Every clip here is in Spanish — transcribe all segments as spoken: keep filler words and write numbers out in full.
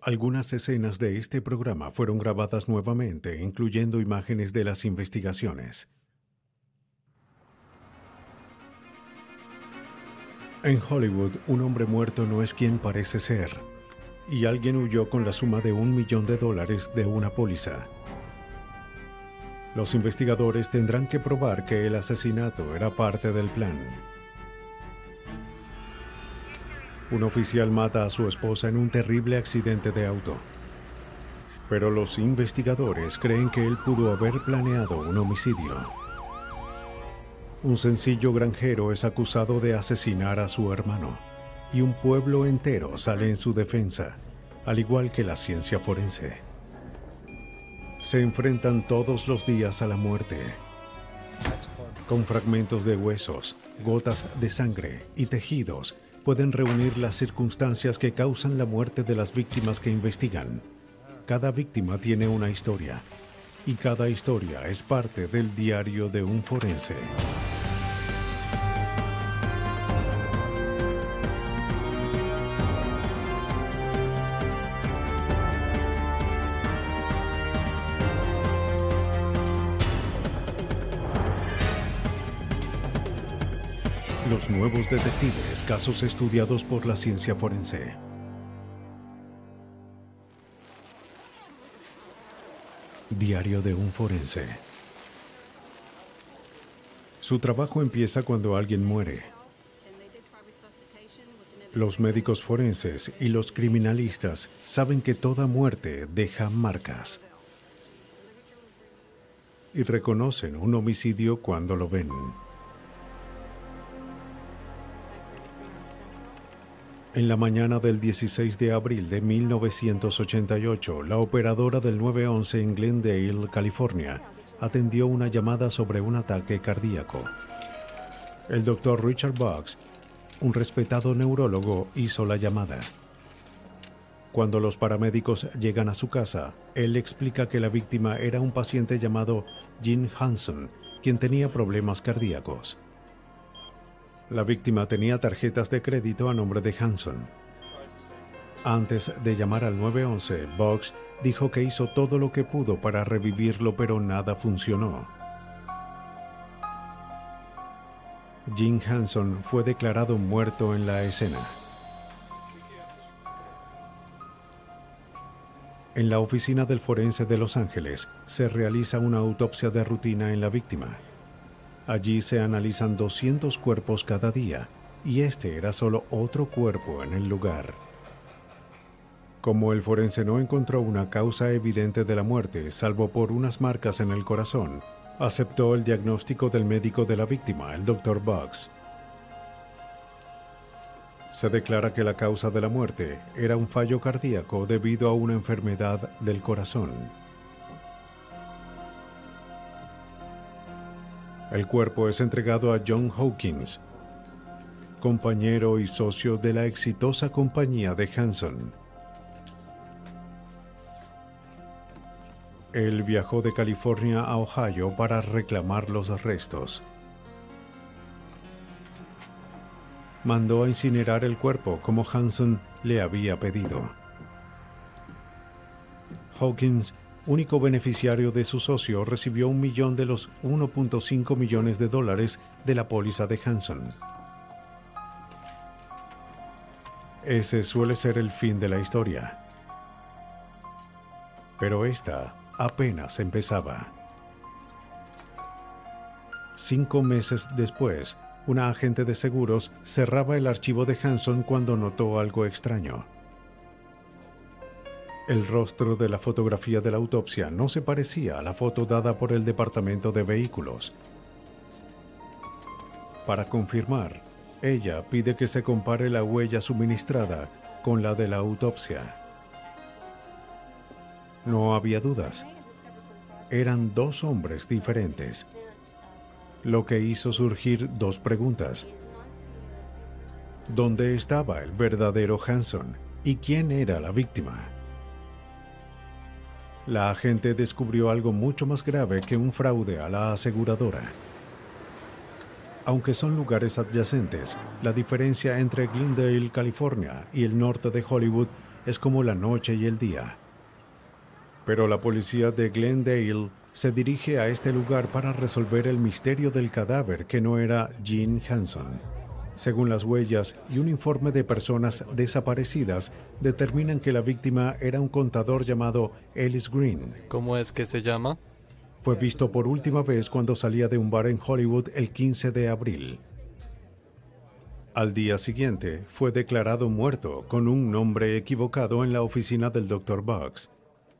Algunas escenas de este programa fueron grabadas nuevamente, incluyendo imágenes de las investigaciones. En Hollywood, un hombre muerto no es quien parece ser, y alguien huyó con la suma de un millón de dólares de una póliza. Los investigadores tendrán que probar que el asesinato era parte del plan. Un oficial mata a su esposa en un terrible accidente de auto. Pero los investigadores creen que él pudo haber planeado un homicidio. Un sencillo granjero es acusado de asesinar a su hermano, y un pueblo entero sale en su defensa, al igual que la ciencia forense. Se enfrentan todos los días a la muerte, con fragmentos de huesos, gotas de sangre y tejidos. Pueden reunir las circunstancias que causan la muerte de las víctimas que investigan. Cada víctima tiene una historia, y cada historia es parte del diario de un forense. Los nuevos detectives, casos estudiados por la ciencia forense. Diario de un forense. Su trabajo empieza cuando alguien muere. Los médicos forenses y los criminalistas saben que toda muerte deja marcas. Y reconocen un homicidio cuando lo ven. En la mañana del dieciséis de abril de mil novecientos ochenta y ocho, la operadora del nueve once en Glendale, California, atendió una llamada sobre un ataque cardíaco. El doctor Richard Boggs, un respetado neurólogo, hizo la llamada. Cuando los paramédicos llegan a su casa, él explica que la víctima era un paciente llamado Jim Hanson, quien tenía problemas cardíacos. La víctima tenía tarjetas de crédito a nombre de Hanson. Antes de llamar al nueve once, Boggs dijo que hizo todo lo que pudo para revivirlo, pero nada funcionó. Jim Hanson fue declarado muerto en la escena. En la oficina del forense de Los Ángeles se realiza una autopsia de rutina en la víctima. Allí se analizan doscientos cuerpos cada día, y este era solo otro cuerpo en el lugar. Como el forense no encontró una causa evidente de la muerte, salvo por unas marcas en el corazón, aceptó el diagnóstico del médico de la víctima, el doctor Boggs. Se declara que la causa de la muerte era un fallo cardíaco debido a una enfermedad del corazón. El cuerpo es entregado a John Hawkins, compañero y socio de la exitosa compañía de Hanson. Él viajó de California a Ohio para reclamar los restos. Mandó a incinerar el cuerpo como Hanson le había pedido. Hawkins, único beneficiario de su socio, recibió un millón de los uno punto cinco millones de dólares de la póliza de Hanson. Ese suele ser el fin de la historia. Pero esta apenas empezaba. Cinco meses después, una agente de seguros cerraba el archivo de Hanson cuando notó algo extraño. El rostro de la fotografía de la autopsia no se parecía a la foto dada por el departamento de vehículos. Para confirmar, ella pide que se compare la huella suministrada con la de la autopsia. No había dudas. Eran dos hombres diferentes, lo que hizo surgir dos preguntas. ¿Dónde estaba el verdadero Hanson y quién era la víctima? La agente descubrió algo mucho más grave que un fraude a la aseguradora. Aunque son lugares adyacentes, la diferencia entre Glendale, California, y el norte de Hollywood es como la noche y el día. Pero la policía de Glendale se dirige a este lugar para resolver el misterio del cadáver que no era Gene Hanson. Según las huellas y un informe de personas desaparecidas, determinan que la víctima era un contador llamado Ellis Green. ¿Cómo es que se llama? Fue visto por última vez cuando salía de un bar en Hollywood el quince de abril. Al día siguiente, fue declarado muerto con un nombre equivocado en la oficina del doctor Boggs.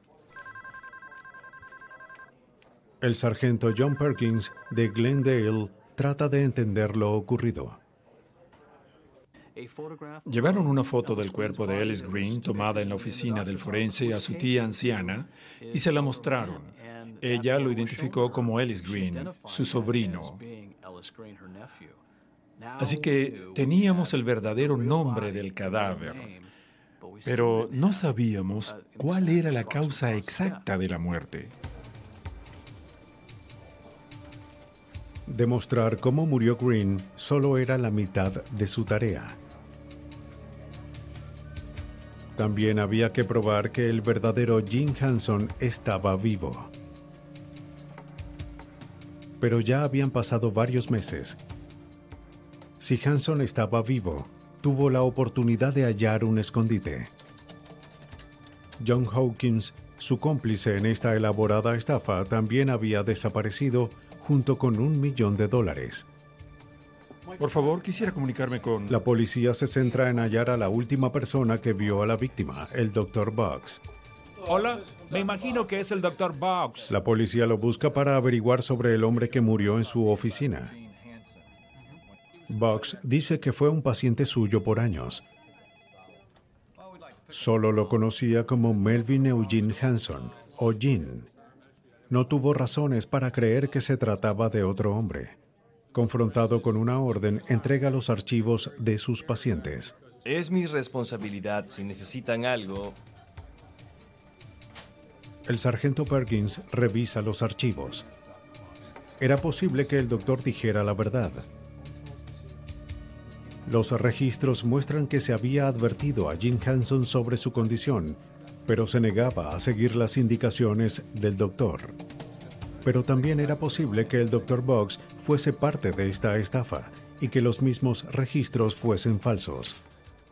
El sargento John Perkins de Glendale trata de entender lo ocurrido. Llevaron una foto del cuerpo de Ellis Green tomada en la oficina del forense a su tía anciana y se la mostraron. Ella lo identificó como Ellis Green, su sobrino. Así que teníamos el verdadero nombre del cadáver, pero no sabíamos cuál era la causa exacta de la muerte. Demostrar cómo murió Green solo era la mitad de su tarea. También había que probar que el verdadero Gene Hanson estaba vivo. Pero ya habían pasado varios meses. Si Hanson estaba vivo, tuvo la oportunidad de hallar un escondite. John Hawkins, su cómplice en esta elaborada estafa, también había desaparecido junto con un millón de dólares. Por favor, quisiera comunicarme con... La policía se centra en hallar a la última persona que vio a la víctima, el doctor Boggs. Hola, me imagino que es el doctor Boggs. La policía lo busca para averiguar sobre el hombre que murió en su oficina. Boggs dice que fue un paciente suyo por años. Solo lo conocía como Melvin Eugene Hanson, o Gene. No tuvo razones para creer que se trataba de otro hombre. Confrontado con una orden, entrega los archivos de sus pacientes. Es mi responsabilidad. Si necesitan algo... El sargento Perkins revisa los archivos. Era posible que el doctor dijera la verdad. Los registros muestran que se había advertido a Gene Hanson sobre su condición, pero se negaba a seguir las indicaciones del doctor. Pero también era posible que el doctor Boggs fuese parte de esta estafa y que los mismos registros fuesen falsos.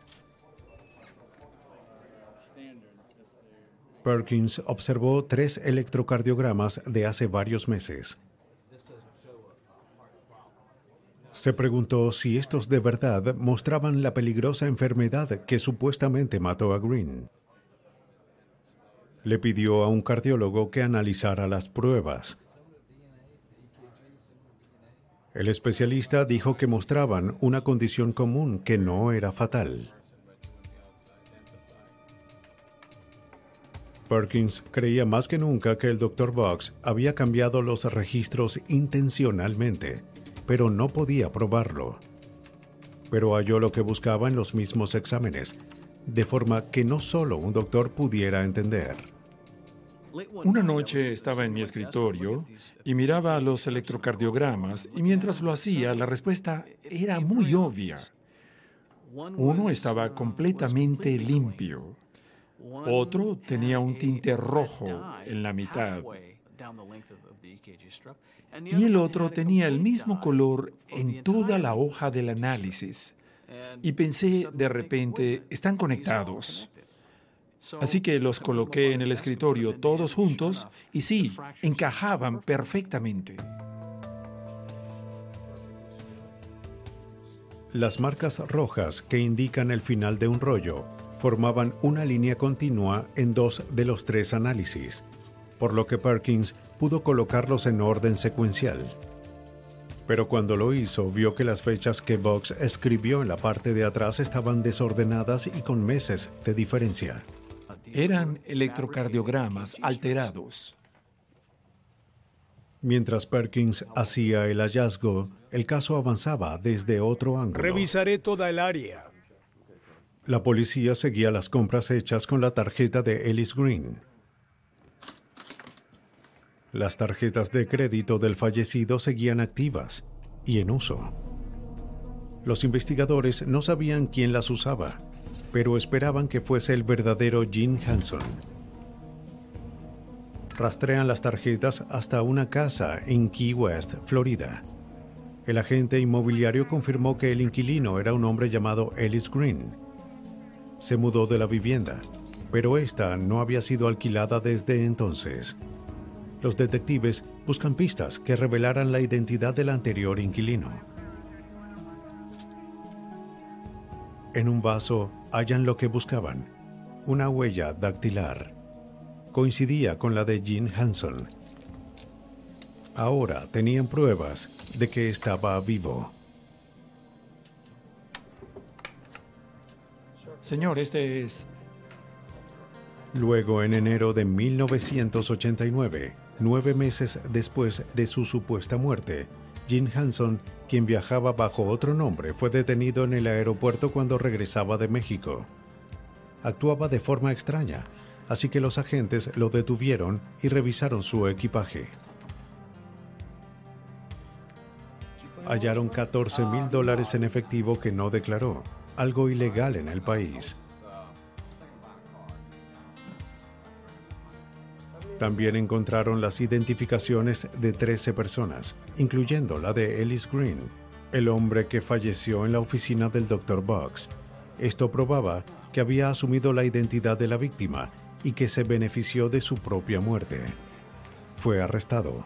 Perkins observó tres electrocardiogramas de hace varios meses. Se preguntó si estos de verdad mostraban la peligrosa enfermedad que supuestamente mató a Green. Le pidió a un cardiólogo que analizara las pruebas. El especialista dijo que mostraban una condición común que no era fatal. Perkins creía más que nunca que el doctor Boggs había cambiado los registros intencionalmente, pero no podía probarlo. Pero halló lo que buscaba en los mismos exámenes, de forma que no solo un doctor pudiera entender. Una noche estaba en mi escritorio y miraba los electrocardiogramas y mientras lo hacía la respuesta era muy obvia. Uno estaba completamente limpio. Otro tenía un tinte rojo en la mitad. Y el otro tenía el mismo color en toda la hoja del análisis. Y pensé de repente, están conectados. Así que los coloqué en el escritorio todos juntos y sí, encajaban perfectamente. Las marcas rojas que indican el final de un rollo formaban una línea continua en dos de los tres análisis, por lo que Perkins pudo colocarlos en orden secuencial. Pero cuando lo hizo, vio que las fechas que Boggs escribió en la parte de atrás estaban desordenadas y con meses de diferencia. Eran electrocardiogramas alterados. Mientras Perkins hacía el hallazgo, el caso avanzaba desde otro ángulo. Revisaré toda el área. La policía seguía las compras hechas con la tarjeta de Ellis Green. Las tarjetas de crédito del fallecido seguían activas y en uso. Los investigadores no sabían quién las usaba, pero esperaban que fuese el verdadero Jim Hanson. Rastrean las tarjetas hasta una casa en Key West, Florida. El agente inmobiliario confirmó que el inquilino era un hombre llamado Ellis Green. Se mudó de la vivienda, pero esta no había sido alquilada desde entonces. Los detectives buscan pistas que revelaran la identidad del anterior inquilino. En un vaso hallan lo que buscaban, una huella dactilar. Coincidía con la de Jim Hanson. Ahora tenían pruebas de que estaba vivo. Señor, este es... Luego, en enero de mil novecientos ochenta y nueve, nueve meses después de su supuesta muerte, Jim Hanson, quien viajaba bajo otro nombre, fue detenido en el aeropuerto cuando regresaba de México. Actuaba de forma extraña, así que los agentes lo detuvieron y revisaron su equipaje. Hallaron catorce mil dólares en efectivo que no declaró, algo ilegal en el país. También encontraron las identificaciones de trece personas, incluyendo la de Ellis Green, el hombre que falleció en la oficina del doctor Boggs. Esto probaba que había asumido la identidad de la víctima y que se benefició de su propia muerte. Fue arrestado.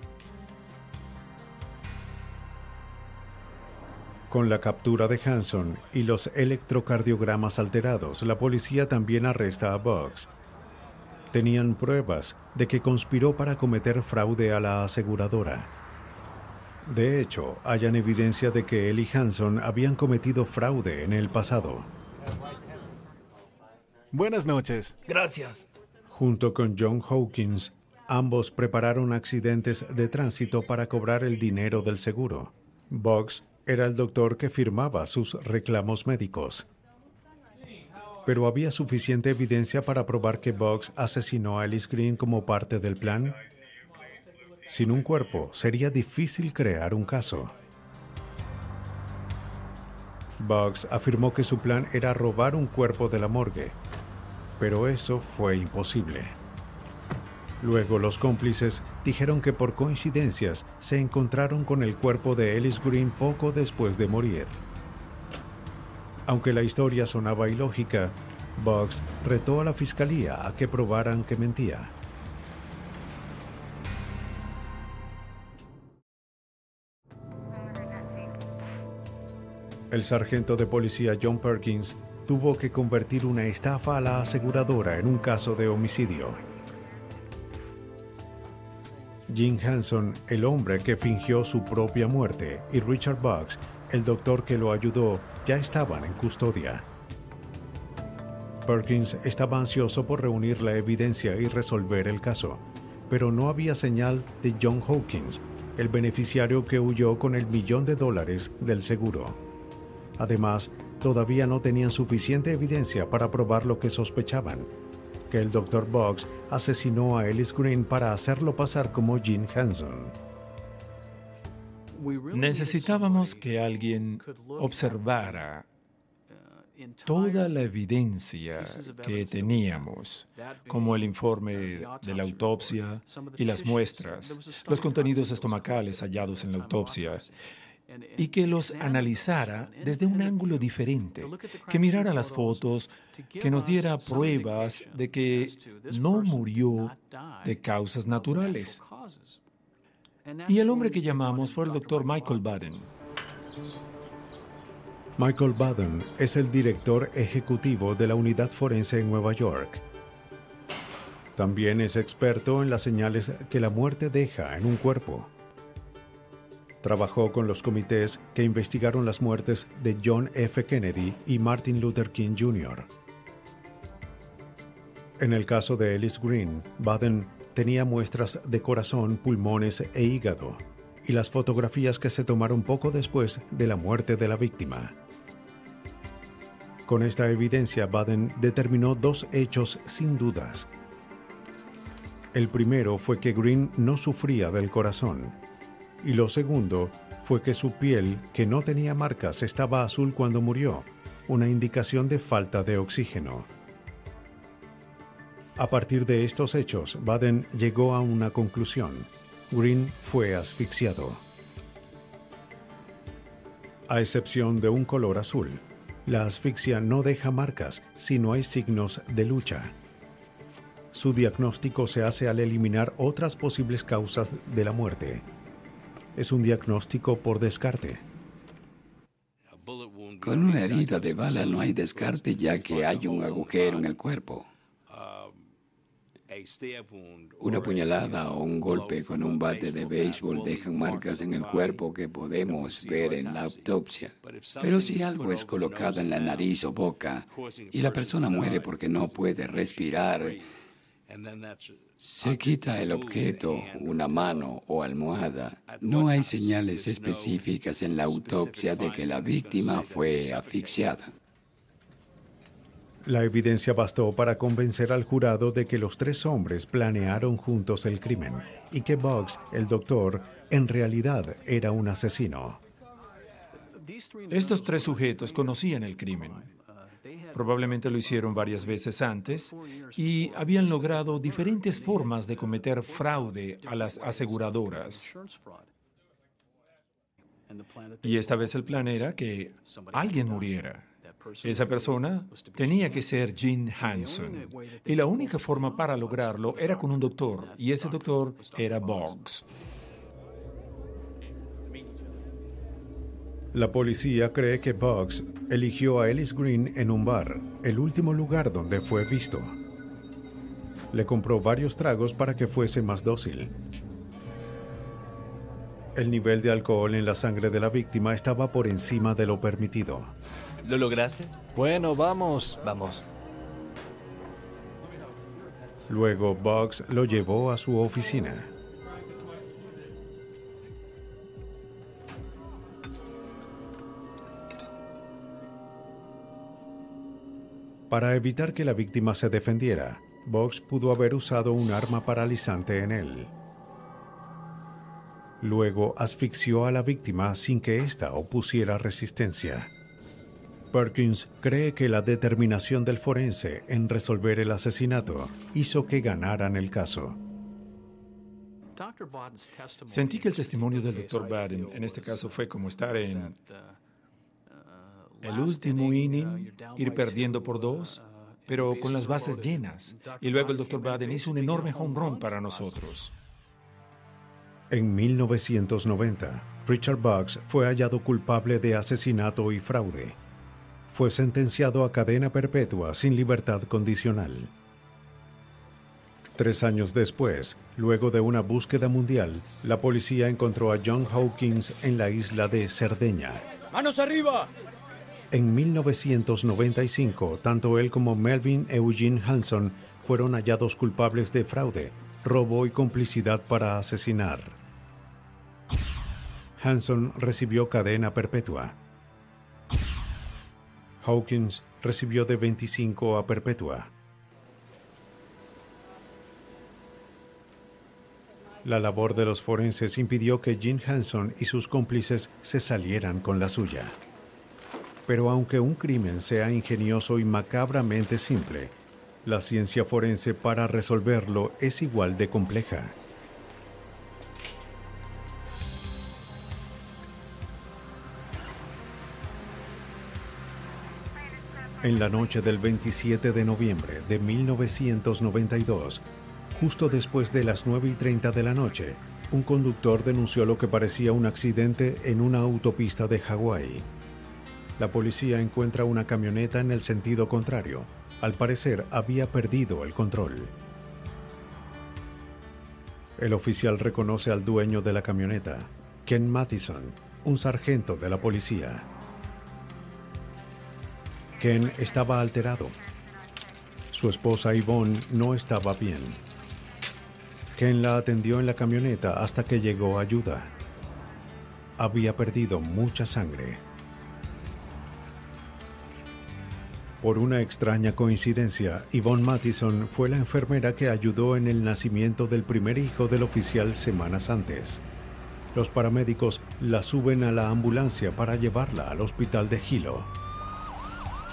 Con la captura de Hanson y los electrocardiogramas alterados, la policía también arresta a Boggs. Tenían pruebas de que conspiró para cometer fraude a la aseguradora. De hecho, hallan evidencia de que él y Hanson habían cometido fraude en el pasado. Buenas noches. Gracias. Junto con John Hawkins, ambos prepararon accidentes de tránsito para cobrar el dinero del seguro. Boggs era el doctor que firmaba sus reclamos médicos. Pero ¿había suficiente evidencia para probar que Boggs asesinó a Ellis Green como parte del plan? Sin un cuerpo, sería difícil crear un caso. Boggs afirmó que su plan era robar un cuerpo de la morgue, pero eso fue imposible. Luego los cómplices dijeron que por coincidencias se encontraron con el cuerpo de Ellis Green poco después de morir. Aunque la historia sonaba ilógica, Boggs retó a la fiscalía a que probaran que mentía. El sargento de policía John Perkins tuvo que convertir una estafa a la aseguradora en un caso de homicidio. Jim Hanson, el hombre que fingió su propia muerte, y Richard Boggs, el doctor que lo ayudó, ya estaban en custodia. Perkins estaba ansioso por reunir la evidencia y resolver el caso, pero no había señal de John Hawkins, el beneficiario que huyó con el millón de dólares del seguro. Además, todavía no tenían suficiente evidencia para probar lo que sospechaban, que el doctor Boggs asesinó a Ellis Green para hacerlo pasar como Jim Hanson. Necesitábamos que alguien observara toda la evidencia que teníamos, como el informe de la autopsia y las muestras, los contenidos estomacales hallados en la autopsia, y que los analizara desde un ángulo diferente, que mirara las fotos, que nos diera pruebas de que no murió de causas naturales. Y el hombre que llamamos fue el doctor Michael Baden. Michael Baden es el director ejecutivo de la unidad forense en Nueva York. También es experto en las señales que la muerte deja en un cuerpo. Trabajó con los comités que investigaron las muertes de John F. Kennedy y Martin Luther King junior En el caso de Ellis Green, Baden tenía muestras de corazón, pulmones e hígado, y las fotografías que se tomaron poco después de la muerte de la víctima. Con esta evidencia, Baden determinó dos hechos sin dudas. El primero fue que Green no sufría del corazón, y lo segundo fue que su piel, que no tenía marcas, estaba azul cuando murió, una indicación de falta de oxígeno. A partir de estos hechos, Baden llegó a una conclusión. Green fue asfixiado. A excepción de un color azul, la asfixia no deja marcas si no hay signos de lucha. Su diagnóstico se hace al eliminar otras posibles causas de la muerte. Es un diagnóstico por descarte. Con una herida de bala no hay descarte, ya que hay un agujero en el cuerpo. Una puñalada o un golpe con un bate de béisbol dejan marcas en el cuerpo que podemos ver en la autopsia. Pero si algo es colocado en la nariz o boca y la persona muere porque no puede respirar, se quita el objeto, una mano o almohada. No hay señales específicas en la autopsia de que la víctima fue asfixiada. La evidencia bastó para convencer al jurado de que los tres hombres planearon juntos el crimen y que Boggs, el doctor, en realidad era un asesino. Estos tres sujetos conocían el crimen. Probablemente lo hicieron varias veces antes y habían logrado diferentes formas de cometer fraude a las aseguradoras. Y esta vez el plan era que alguien muriera. Esa persona tenía que ser Jim Hanson. Y la única forma para lograrlo era con un doctor, y ese doctor era Boggs. La policía cree que Boggs eligió a Ellis Green en un bar, el último lugar donde fue visto. Le compró varios tragos para que fuese más dócil. El nivel de alcohol en la sangre de la víctima estaba por encima de lo permitido. ¿Lo lograste? Bueno, vamos. Vamos. Luego Boggs lo llevó a su oficina. Para evitar que la víctima se defendiera, Boggs pudo haber usado un arma paralizante en él. Luego asfixió a la víctima sin que ésta opusiera resistencia. Perkins cree que la determinación del forense en resolver el asesinato hizo que ganaran el caso. Sentí que el testimonio del doctor Baden en este caso fue como estar en el último inning, ir perdiendo por dos, pero con las bases llenas. Y luego el doctor Baden hizo un enorme home run para nosotros. En mil novecientos noventa, Richard Boggs fue hallado culpable de asesinato y fraude. Fue sentenciado a cadena perpetua sin libertad condicional. Tres años después, luego de una búsqueda mundial, la policía encontró a John Hawkins en la isla de Cerdeña. ¡Manos arriba! En mil novecientos noventa y cinco, tanto él como Melvin Eugene Hanson fueron hallados culpables de fraude, robo y complicidad para asesinar. Hanson recibió cadena perpetua. Hawkins recibió de veinticinco a perpetua. La labor de los forenses impidió que Jim Hanson y sus cómplices se salieran con la suya. Pero aunque un crimen sea ingenioso y macabramente simple, la ciencia forense para resolverlo es igual de compleja. En la noche del veintisiete de noviembre de mil novecientos noventa y dos, justo después de las nueve y treinta de la noche, un conductor denunció lo que parecía un accidente en una autopista de Hawái. La policía encuentra una camioneta en el sentido contrario. Al parecer, había perdido el control. El oficial reconoce al dueño de la camioneta, Ken Mattison, un sargento de la policía. Ken estaba alterado. Su esposa Yvonne no estaba bien. Ken la atendió en la camioneta hasta que llegó ayuda. Había perdido mucha sangre. Por una extraña coincidencia, Yvonne Mattison fue la enfermera que ayudó en el nacimiento del primer hijo del oficial semanas antes. Los paramédicos la suben a la ambulancia para llevarla al hospital de Hilo.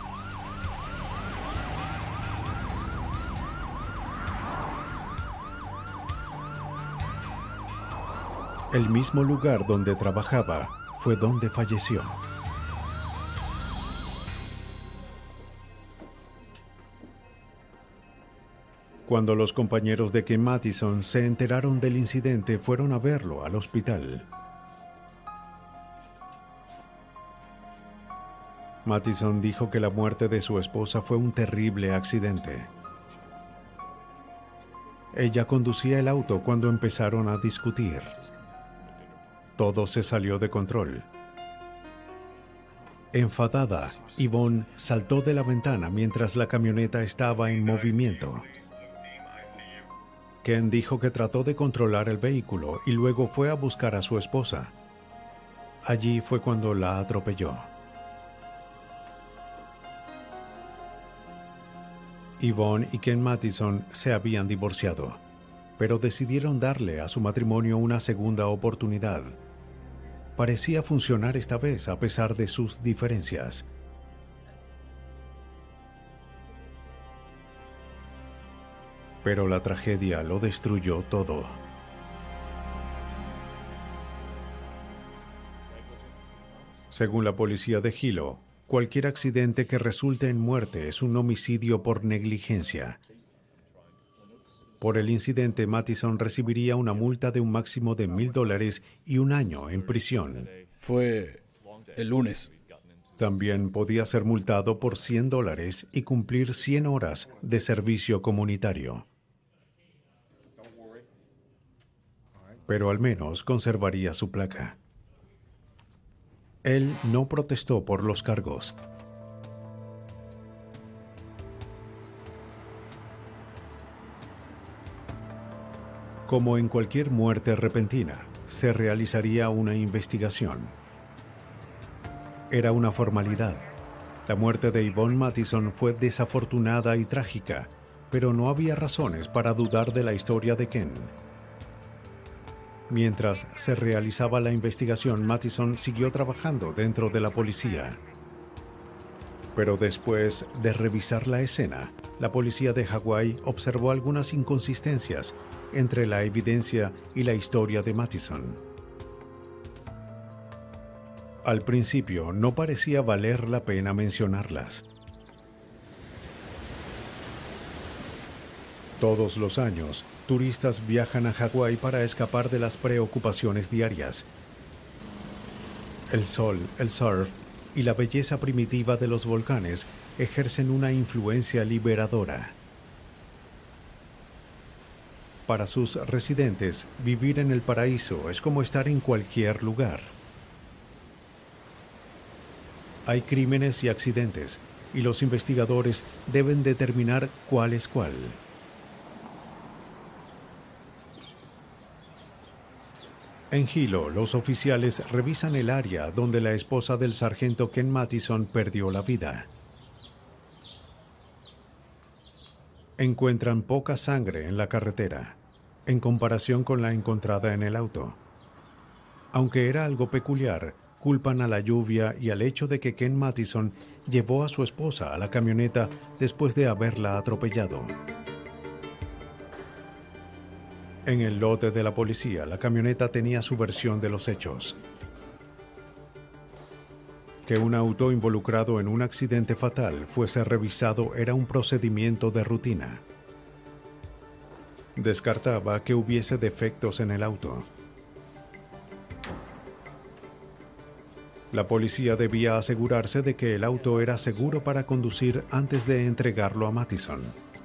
El mismo lugar donde trabajaba fue donde falleció. Cuando los compañeros de Ken Mattison se enteraron del incidente, fueron a verlo al hospital. Mattison dijo que la muerte de su esposa fue un terrible accidente. Ella conducía el auto cuando empezaron a discutir. Todo se salió de control. Enfadada, Yvonne saltó de la ventana mientras la camioneta estaba en movimiento. Ken dijo que trató de controlar el vehículo y luego fue a buscar a su esposa. Allí fue cuando la atropelló. Yvonne y Ken Mattison se habían divorciado, pero decidieron darle a su matrimonio una segunda oportunidad. Parecía funcionar esta vez a pesar de sus diferencias. Pero la tragedia lo destruyó todo. Según la policía de Hilo, cualquier accidente que resulte en muerte es un homicidio por negligencia. Por el incidente, Mattison recibiría una multa de un máximo de mil dólares y un año en prisión. Fue el lunes. También podía ser multado por cien dólares y cumplir cien horas de servicio comunitario. Pero al menos conservaría su placa. Él no protestó por los cargos. Como en cualquier muerte repentina, se realizaría una investigación. Era una formalidad. La muerte de Yvonne Mattison fue desafortunada y trágica, pero no había razones para dudar de la historia de Ken. Mientras se realizaba la investigación, Mattison siguió trabajando dentro de la policía. Pero después de revisar la escena, la policía de Hawái observó algunas inconsistencias entre la evidencia y la historia de Mattison. Al principio no parecía valer la pena mencionarlas. Todos los años, turistas viajan a Hawái para escapar de las preocupaciones diarias. El sol, el surf y la belleza primitiva de los volcanes ejercen una influencia liberadora. Para sus residentes, vivir en el paraíso es como estar en cualquier lugar. Hay crímenes y accidentes, y los investigadores deben determinar cuál es cuál. En Hilo, los oficiales revisan el área donde la esposa del sargento Ken Mattison perdió la vida. Encuentran poca sangre en la carretera, en comparación con la encontrada en el auto. Aunque era algo peculiar, culpan a la lluvia y al hecho de que Ken Mattison llevó a su esposa a la camioneta después de haberla atropellado. En el lote de la policía, la camioneta tenía su versión de los hechos. Que un auto involucrado en un accidente fatal fuese revisado era un procedimiento de rutina. Descartaba que hubiese defectos en el auto. La policía debía asegurarse de que el auto era seguro para conducir antes de entregarlo a Mattison.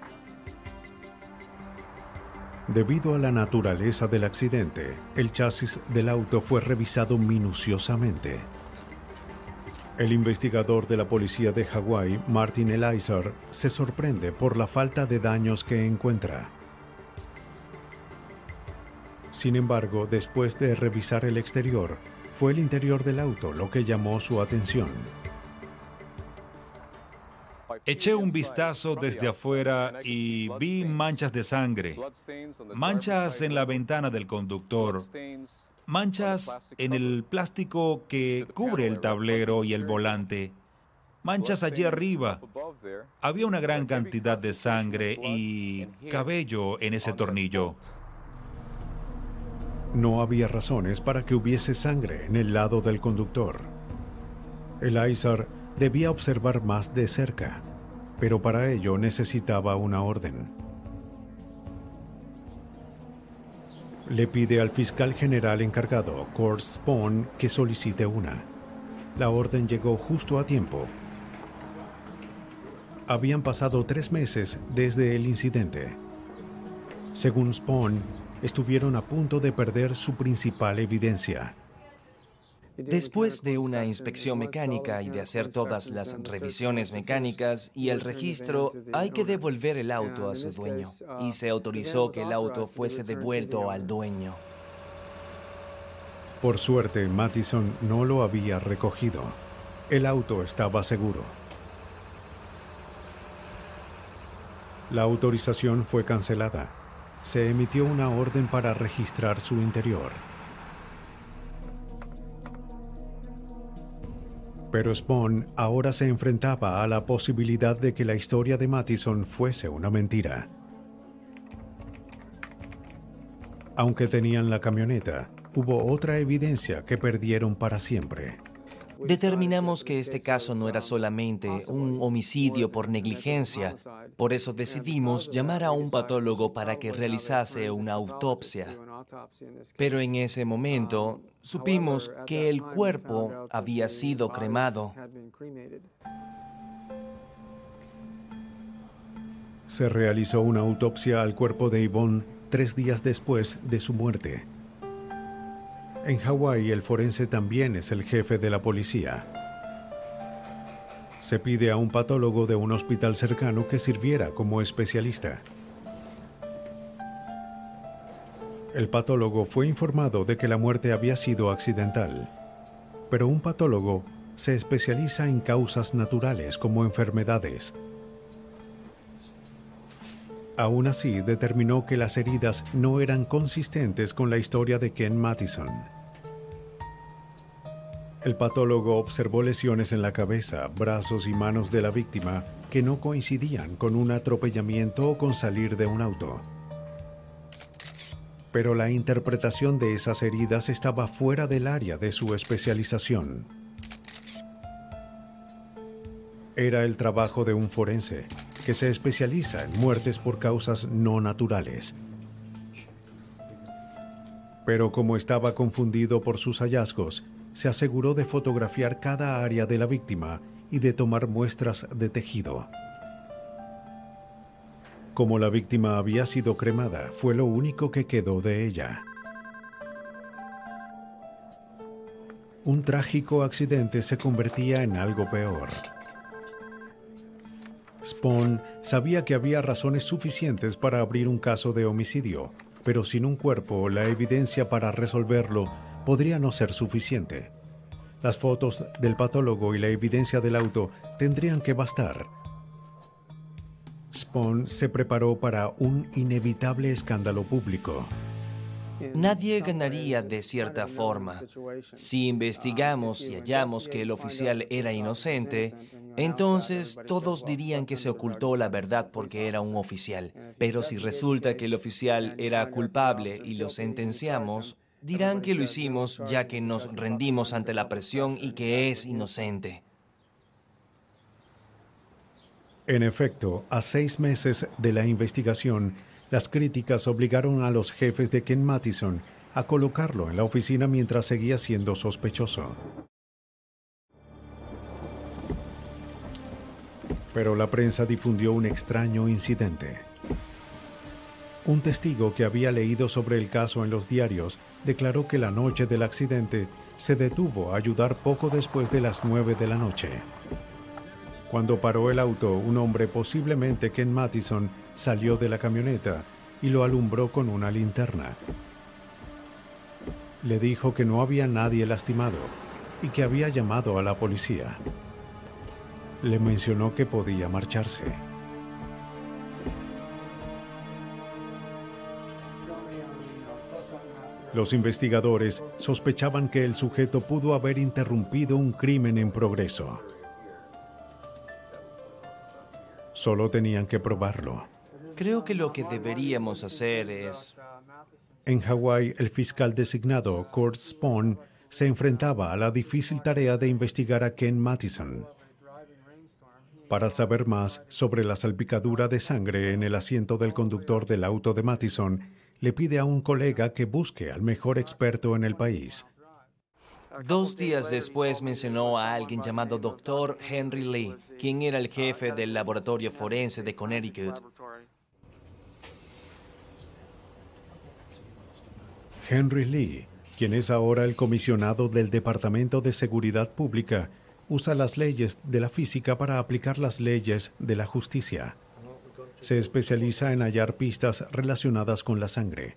Debido a la naturaleza del accidente, el chasis del auto fue revisado minuciosamente. El investigador de la policía de Hawái, Martin Elizar, se sorprende por la falta de daños que encuentra. Sin embargo, después de revisar el exterior, fue el interior del auto lo que llamó su atención. Eché un vistazo desde afuera y vi manchas de sangre, manchas en la ventana del conductor, manchas en el plástico que cubre el tablero y el volante, manchas allí arriba. Había una gran cantidad de sangre y cabello en ese tornillo. No había razones para que hubiese sangre en el lado del conductor. Elizar debía observar más de cerca, pero para ello necesitaba una orden. Le pide al fiscal general encargado, Kurt Spohn, que solicite una. La orden llegó justo a tiempo. Habían pasado tres meses desde el incidente. Según Spohn, estuvieron a punto de perder su principal evidencia. Después de una inspección mecánica y de hacer todas las revisiones mecánicas y el registro, hay que devolver el auto a su dueño, y se autorizó que el auto fuese devuelto al dueño. Por suerte, Mattison no lo había recogido. El auto estaba seguro. La autorización fue cancelada. Se emitió una orden para registrar su interior. Pero Spohn ahora se enfrentaba a la posibilidad de que la historia de Mattison fuese una mentira. Aunque tenían la camioneta, hubo otra evidencia que perdieron para siempre. Determinamos que este caso no era solamente un homicidio por negligencia. Por eso decidimos llamar a un patólogo para que realizase una autopsia. Pero en ese momento supimos que el cuerpo había sido cremado. Se realizó una autopsia al cuerpo de Yvonne tres días después de su muerte. En Hawái, el forense también es el jefe de la policía. Se pide a un patólogo de un hospital cercano que sirviera como especialista. El patólogo fue informado de que la muerte había sido accidental, pero un patólogo se especializa en causas naturales como enfermedades. Aún así, determinó que las heridas no eran consistentes con la historia de Ken Mattison. El patólogo observó lesiones en la cabeza, brazos y manos de la víctima que no coincidían con un atropellamiento o con salir de un auto. Pero la interpretación de esas heridas estaba fuera del área de su especialización. Era el trabajo de un forense, que se especializa en muertes por causas no naturales. Pero como estaba confundido por sus hallazgos, se aseguró de fotografiar cada área de la víctima y de tomar muestras de tejido. Como la víctima había sido cremada, fue lo único que quedó de ella. Un trágico accidente se convertía en algo peor. Spohn sabía que había razones suficientes para abrir un caso de homicidio, pero sin un cuerpo, la evidencia para resolverlo podría no ser suficiente. Las fotos del patólogo y la evidencia del auto tendrían que bastar. Spohn se preparó para un inevitable escándalo público. Nadie ganaría de cierta forma. Si investigamos y hallamos que el oficial era inocente, entonces todos dirían que se ocultó la verdad porque era un oficial. Pero si resulta que el oficial era culpable y lo sentenciamos, dirán que lo hicimos ya que nos rendimos ante la presión y que es inocente. En efecto, a seis meses de la investigación, las críticas obligaron a los jefes de Ken Mattison a colocarlo en la oficina mientras seguía siendo sospechoso. Pero la prensa difundió un extraño incidente. Un testigo que había leído sobre el caso en los diarios declaró que la noche del accidente se detuvo a ayudar poco después de las nueve de la noche. Cuando paró el auto, un hombre, posiblemente Ken Mattison, salió de la camioneta y lo alumbró con una linterna. Le dijo que no había nadie lastimado y que había llamado a la policía. Le mencionó que podía marcharse. Los investigadores sospechaban que el sujeto pudo haber interrumpido un crimen en progreso. Solo tenían que probarlo. Creo que lo que deberíamos hacer es En Hawái, el fiscal designado Kurt Spohn se enfrentaba a la difícil tarea de investigar a Ken Mattison. Para saber más sobre la salpicadura de sangre en el asiento del conductor del auto de Mattison, le pide a un colega que busque al mejor experto en el país. Dos días después mencionó a alguien llamado doctor Henry Lee, quien era el jefe del laboratorio forense de Connecticut. Henry Lee, quien es ahora el comisionado del Departamento de Seguridad Pública, usa las leyes de la física para aplicar las leyes de la justicia. Se especializa en hallar pistas relacionadas con la sangre.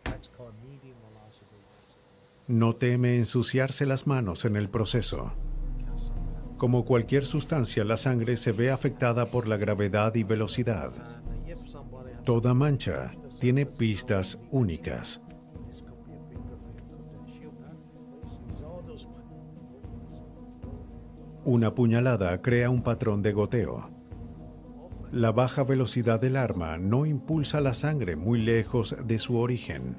No teme ensuciarse las manos en el proceso. Como cualquier sustancia, la sangre se ve afectada por la gravedad y velocidad. Toda mancha tiene pistas únicas. Una puñalada crea un patrón de goteo. La baja velocidad del arma no impulsa la sangre muy lejos de su origen.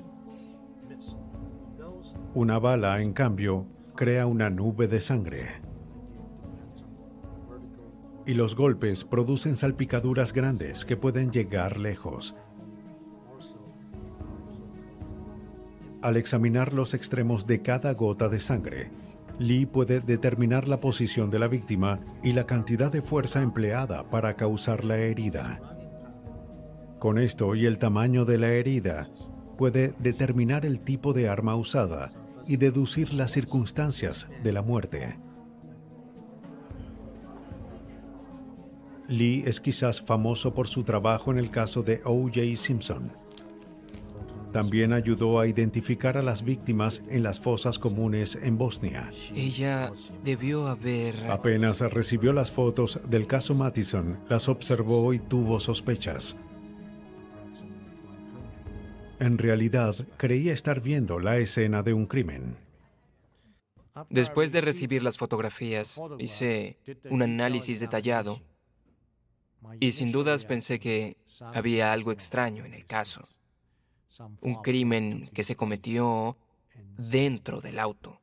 Una bala, en cambio, crea una nube de sangre. Y los golpes producen salpicaduras grandes que pueden llegar lejos. Al examinar los extremos de cada gota de sangre, Lee puede determinar la posición de la víctima y la cantidad de fuerza empleada para causar la herida. Con esto y el tamaño de la herida, puede determinar el tipo de arma usada y deducir las circunstancias de la muerte. Lee es quizás famoso por su trabajo en el caso de O J Simpson. También ayudó a identificar a las víctimas en las fosas comunes en Bosnia. Ella debió haber... Apenas recibió las fotos del caso Mattison, las observó y tuvo sospechas. En realidad, creía estar viendo la escena de un crimen. Después de recibir las fotografías, hice un análisis detallado y sin dudas pensé que había algo extraño en el caso. Un crimen que se cometió dentro del auto.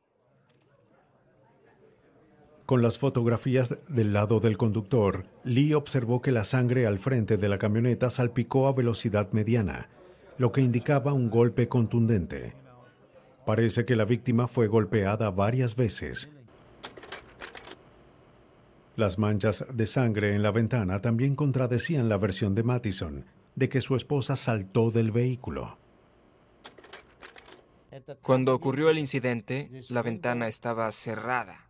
Con las fotografías del lado del conductor, Lee observó que la sangre al frente de la camioneta salpicó a velocidad mediana, lo que indicaba un golpe contundente. Parece que la víctima fue golpeada varias veces. Las manchas de sangre en la ventana también contradecían la versión de Mattison de que su esposa saltó del vehículo. Cuando ocurrió el incidente, la ventana estaba cerrada.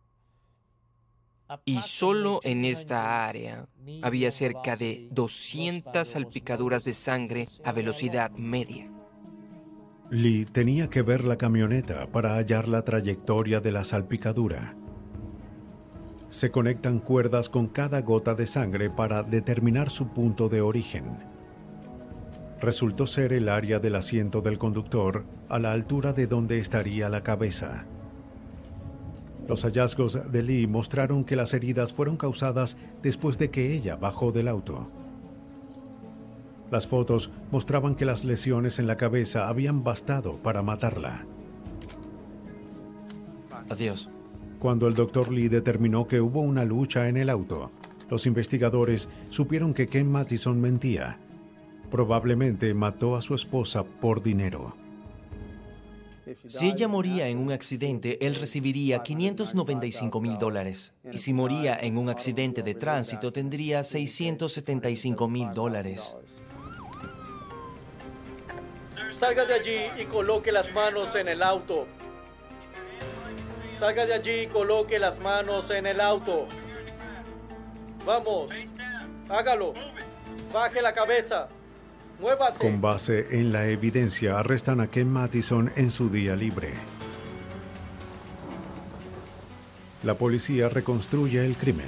Y solo en esta área había cerca de doscientas salpicaduras de sangre a velocidad media. Lee tenía que ver la camioneta para hallar la trayectoria de la salpicadura. Se conectan cuerdas con cada gota de sangre para determinar su punto de origen. Resultó ser el área del asiento del conductor a la altura de donde estaría la cabeza. Los hallazgos de Lee mostraron que las heridas fueron causadas después de que ella bajó del auto. Las fotos mostraban que las lesiones en la cabeza habían bastado para matarla. Adiós. Cuando el doctor Lee determinó que hubo una lucha en el auto, los investigadores supieron que Ken Mattison mentía. Probablemente mató a su esposa por dinero. Si ella moría en un accidente, él recibiría quinientos noventa y cinco mil dólares. Y si moría en un accidente de tránsito, tendría seiscientos setenta y cinco mil dólares. Salga de allí y coloque las manos en el auto. Salga de allí y coloque las manos en el auto. Vamos, hágalo. Baje la cabeza. Muévase. Con base en la evidencia, arrestan a Ken Mattison en su día libre. La policía reconstruye el crimen.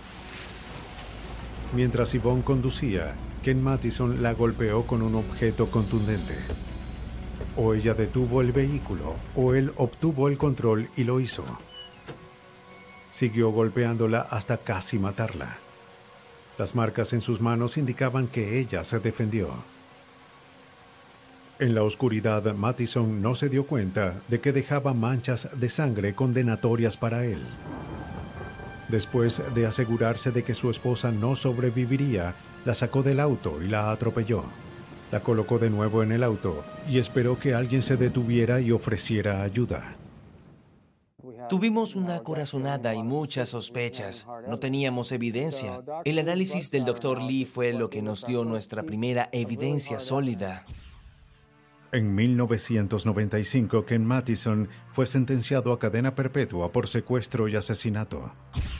Mientras Yvonne conducía, Ken Mattison la golpeó con un objeto contundente. O ella detuvo el vehículo, o él obtuvo el control y lo hizo. Siguió golpeándola hasta casi matarla. Las marcas en sus manos indicaban que ella se defendió. En la oscuridad, Mattison no se dio cuenta de que dejaba manchas de sangre condenatorias para él. Después de asegurarse de que su esposa no sobreviviría, la sacó del auto y la atropelló. La colocó de nuevo en el auto y esperó que alguien se detuviera y ofreciera ayuda. Tuvimos una corazonada y muchas sospechas. No teníamos evidencia. El análisis del doctor Lee fue lo que nos dio nuestra primera evidencia sólida. En mil novecientos noventa y cinco, Ken Mattison fue sentenciado a cadena perpetua por secuestro y asesinato.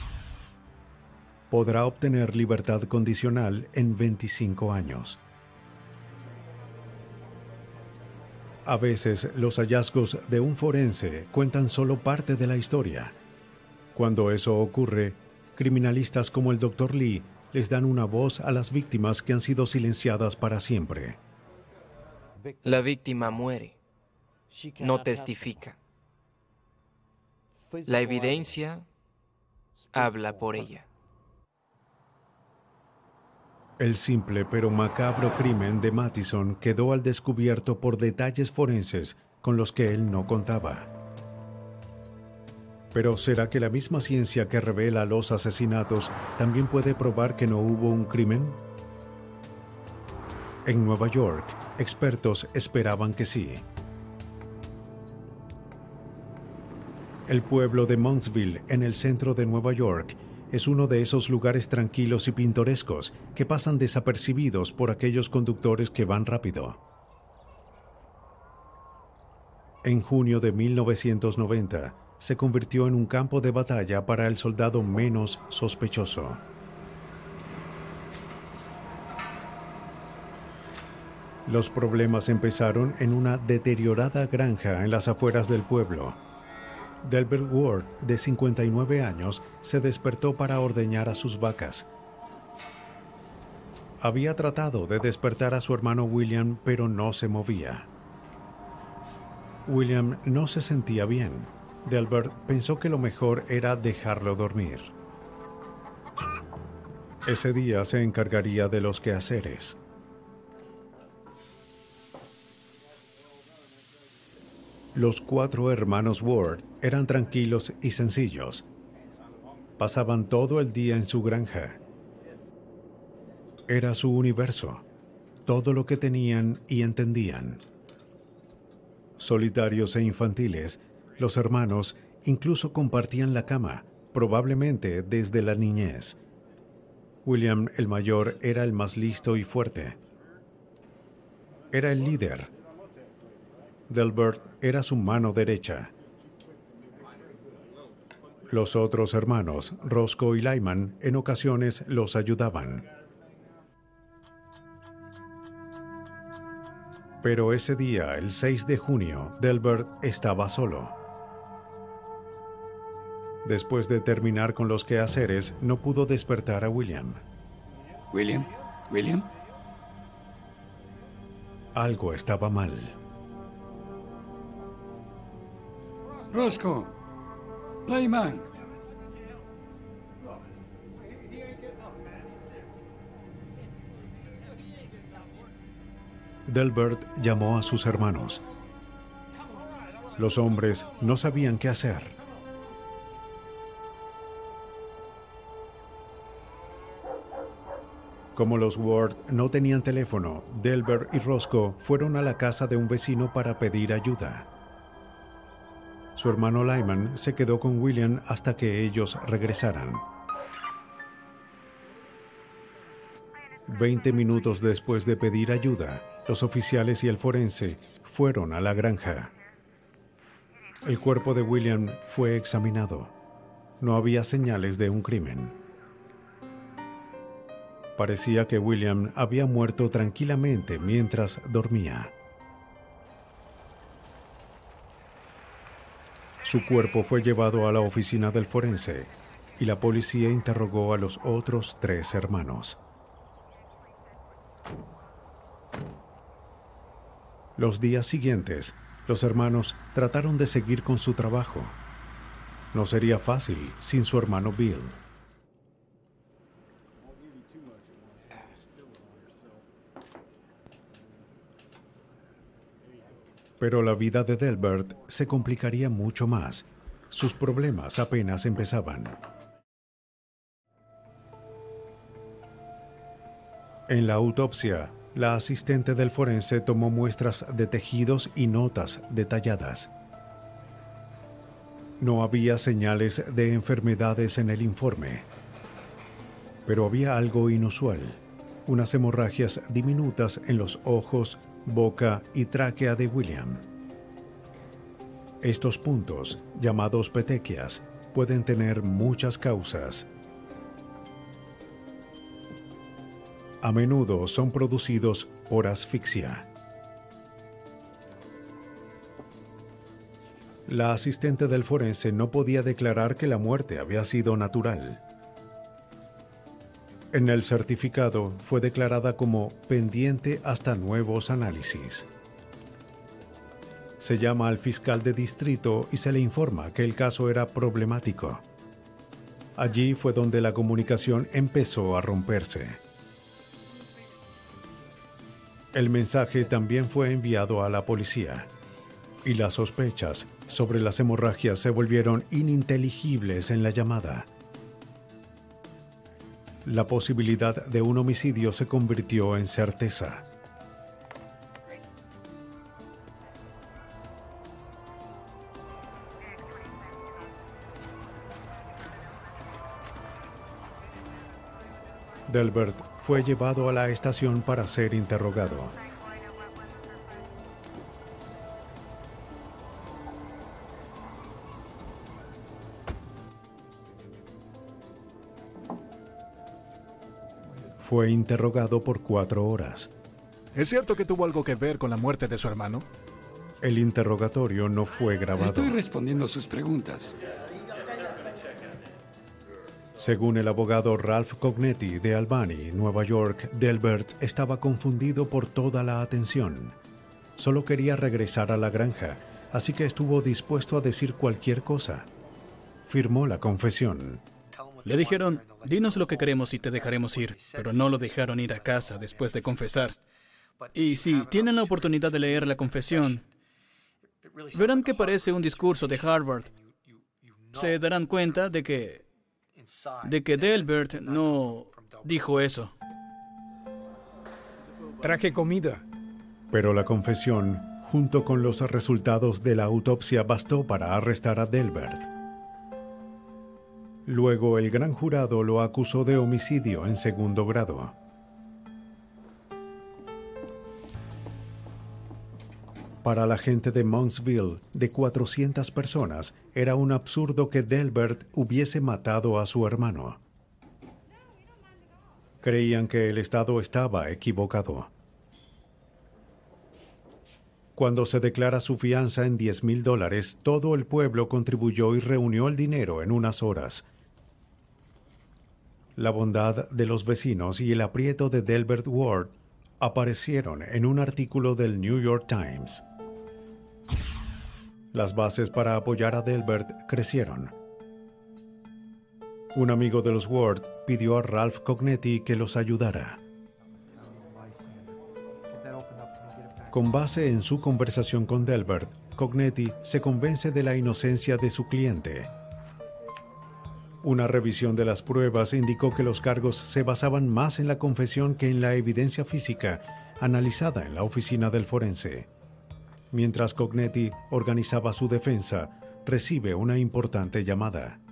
Podrá obtener libertad condicional en veinticinco años. A veces, los hallazgos de un forense cuentan solo parte de la historia. Cuando eso ocurre, criminalistas como el doctor Lee les dan una voz a las víctimas que han sido silenciadas para siempre. La víctima muere, no testifica. La evidencia habla por ella. El simple pero macabro crimen de Mattison quedó al descubierto por detalles forenses con los que él no contaba. Pero ¿será que la misma ciencia que revela los asesinatos también puede probar que no hubo un crimen? En Nueva York, expertos esperaban que sí. El pueblo de Monksville, en el centro de Nueva York, es uno de esos lugares tranquilos y pintorescos que pasan desapercibidos por aquellos conductores que van rápido. En junio de mil novecientos noventa, se convirtió en un campo de batalla para el soldado menos sospechoso. Los problemas empezaron en una deteriorada granja en las afueras del pueblo. Delbert Ward, de cincuenta y nueve años, se despertó para ordeñar a sus vacas. Había tratado de despertar a su hermano William, pero no se movía. William no se sentía bien. Delbert pensó que lo mejor era dejarlo dormir. Ese día se encargaría de los quehaceres. Los cuatro hermanos Ward eran tranquilos y sencillos. Pasaban todo el día en su granja. Era su universo, todo lo que tenían y entendían. Solitarios e infantiles, los hermanos incluso compartían la cama, probablemente desde la niñez. William, el mayor, era el más listo y fuerte. Era el líder. Delbert era su mano derecha. Los otros hermanos, Roscoe y Lyman, en ocasiones los ayudaban. Pero ese día, el seis de junio, Delbert estaba solo. Después de terminar con los quehaceres, no pudo despertar a William. William, William. Algo estaba mal. Roscoe, Lyman. Delbert llamó a sus hermanos. Los hombres no sabían qué hacer. Como los Ward no tenían teléfono, Delbert y Roscoe fueron a la casa de un vecino para pedir ayuda. Su hermano Lyman se quedó con William hasta que ellos regresaran. Veinte minutos después de pedir ayuda, los oficiales y el forense fueron a la granja. El cuerpo de William fue examinado. No había señales de un crimen. Parecía que William había muerto tranquilamente mientras dormía. Su cuerpo fue llevado a la oficina del forense y la policía interrogó a los otros tres hermanos. Los días siguientes, los hermanos trataron de seguir con su trabajo. No sería fácil sin su hermano Bill. Pero la vida de Delbert se complicaría mucho más. Sus problemas apenas empezaban. En la autopsia, la asistente del forense tomó muestras de tejidos y notas detalladas. No había señales de enfermedades en el informe, pero había algo inusual, unas hemorragias diminutas en los ojos, boca y tráquea de William. Estos puntos, llamados petequias, pueden tener muchas causas. A menudo son producidos por asfixia. La asistente del forense no podía declarar que la muerte había sido natural. En el certificado fue declarada como pendiente hasta nuevos análisis. Se llama al fiscal de distrito y se le informa que el caso era problemático. Allí fue donde la comunicación empezó a romperse. El mensaje también fue enviado a la policía, y las sospechas sobre las hemorragias se volvieron ininteligibles en la llamada. La posibilidad de un homicidio se convirtió en certeza. Delbert fue llevado a la estación para ser interrogado. Fue interrogado por cuatro horas. ¿Es cierto que tuvo algo que ver con la muerte de su hermano? El interrogatorio no fue grabado. Estoy respondiendo sus preguntas. Según el abogado Ralph Cognetti de Albany, Nueva York, Delbert estaba confundido por toda la atención. Solo quería regresar a la granja, así que estuvo dispuesto a decir cualquier cosa. Firmó la confesión. Le dijeron, dinos lo que queremos y te dejaremos ir, pero no lo dejaron ir a casa después de confesar. Y si tienen la oportunidad de leer la confesión, verán que parece un discurso de Harvard. Se darán cuenta de que, de que Delbert no dijo eso. Traje comida. Pero la confesión, junto con los resultados de la autopsia, bastó para arrestar a Delbert. Luego el gran jurado lo acusó de homicidio en segundo grado. Para la gente de Moundsville, de cuatrocientas personas, era un absurdo que Delbert hubiese matado a su hermano. Creían que el Estado estaba equivocado. Cuando se declara su fianza en diez mil dólares, todo el pueblo contribuyó y reunió el dinero en unas horas. La bondad de los vecinos y el aprieto de Delbert Ward aparecieron en un artículo del New York Times. Las bases para apoyar a Delbert crecieron. Un amigo de los Ward pidió a Ralph Cognetti que los ayudara. Con base en su conversación con Delbert, Cognetti se convence de la inocencia de su cliente. Una revisión de las pruebas indicó que los cargos se basaban más en la confesión que en la evidencia física analizada en la oficina del forense. Mientras Cognetti organizaba su defensa, recibe una importante llamada.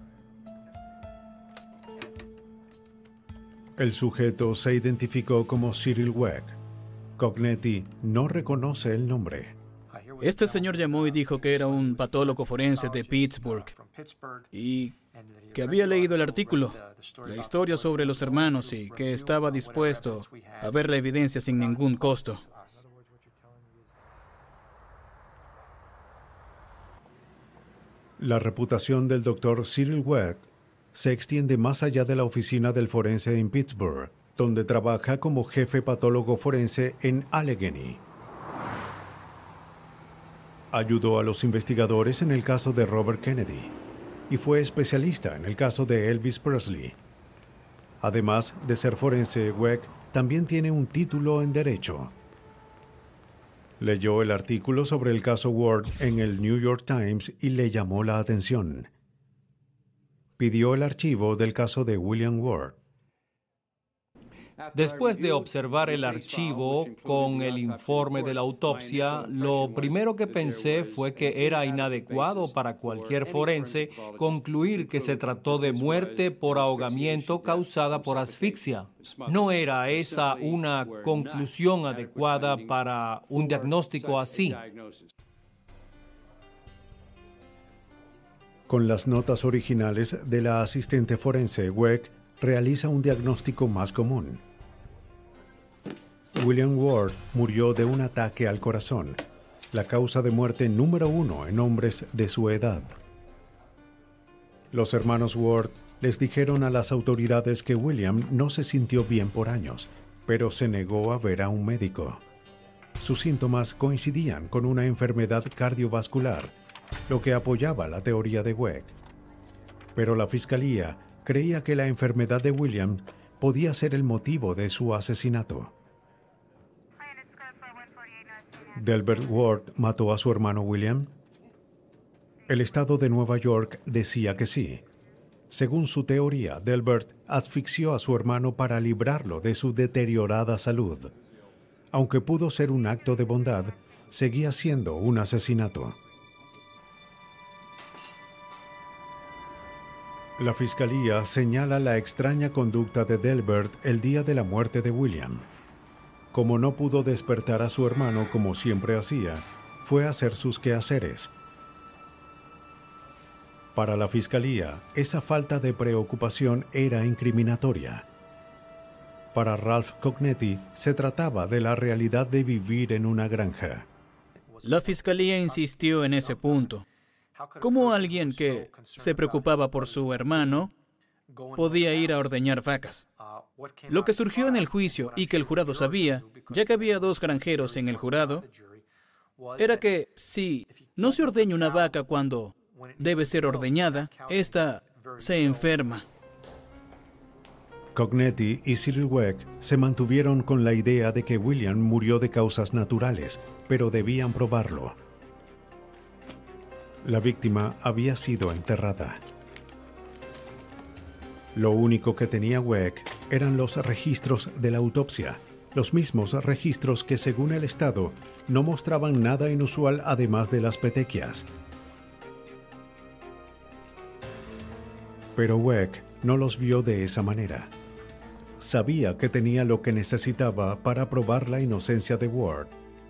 El sujeto se identificó como Cyril Weck. Cognetti no reconoce el nombre. Este señor llamó y dijo que era un patólogo forense de Pittsburgh y que había leído el artículo, la historia sobre los hermanos y que estaba dispuesto a ver la evidencia sin ningún costo. La reputación del doctor Cyril Weck se extiende más allá de la oficina del forense en Pittsburgh, donde trabaja como jefe patólogo forense en Allegheny. Ayudó a los investigadores en el caso de Robert Kennedy y fue especialista en el caso de Elvis Presley. Además de ser forense, Weck también tiene un título en Derecho. Leyó el artículo sobre el caso Ward en el New York Times y le llamó la atención. Pidió el archivo del caso de William Ward. Después de observar el archivo con el informe de la autopsia, lo primero que pensé fue que era inadecuado para cualquier forense concluir que se trató de muerte por ahogamiento causada por asfixia. No era esa una conclusión adecuada para un diagnóstico así. Con las notas originales de la asistente forense, Weck realiza un diagnóstico más común. William Ward murió de un ataque al corazón, la causa de muerte número uno en hombres de su edad. Los hermanos Ward les dijeron a las autoridades que William no se sintió bien por años, pero se negó a ver a un médico. Sus síntomas coincidían con una enfermedad cardiovascular, lo que apoyaba la teoría de Weck. Pero la fiscalía creía que la enfermedad de William podía ser el motivo de su asesinato. ¿Delbert Ward mató a su hermano William? El estado de Nueva York decía que sí. Según su teoría, Delbert asfixió a su hermano para librarlo de su deteriorada salud. Aunque pudo ser un acto de bondad, seguía siendo un asesinato. La fiscalía señala la extraña conducta de Delbert el día de la muerte de William. Como no pudo despertar a su hermano como siempre hacía, fue a hacer sus quehaceres. Para la fiscalía, esa falta de preocupación era incriminatoria. Para Ralph Cognetti, se trataba de la realidad de vivir en una granja. La fiscalía insistió en ese punto. ¿Cómo alguien que se preocupaba por su hermano podía ir a ordeñar vacas? Lo que surgió en el juicio y que el jurado sabía, ya que había dos granjeros en el jurado, era que si no se ordeña una vaca cuando debe ser ordeñada, ésta se enferma. Cognetti y Cyril Weck se mantuvieron con la idea de que William murió de causas naturales, pero debían probarlo. La víctima había sido enterrada. Lo único que tenía Weck eran los registros de la autopsia, los mismos registros que, según el Estado, no mostraban nada inusual además de las petequias. Pero Weck no los vio de esa manera. Sabía que tenía lo que necesitaba para probar la inocencia de Ward.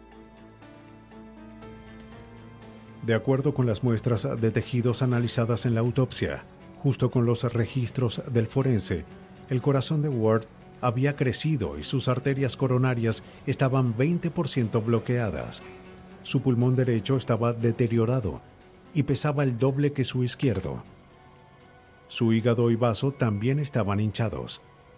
De acuerdo con las muestras de tejidos analizadas en la autopsia, justo con los registros del forense, el corazón de Ward había crecido y sus arterias coronarias estaban veinte por ciento bloqueadas. Su pulmón derecho estaba deteriorado y pesaba el doble que su izquierdo. Su hígado y vaso también estaban hinchados.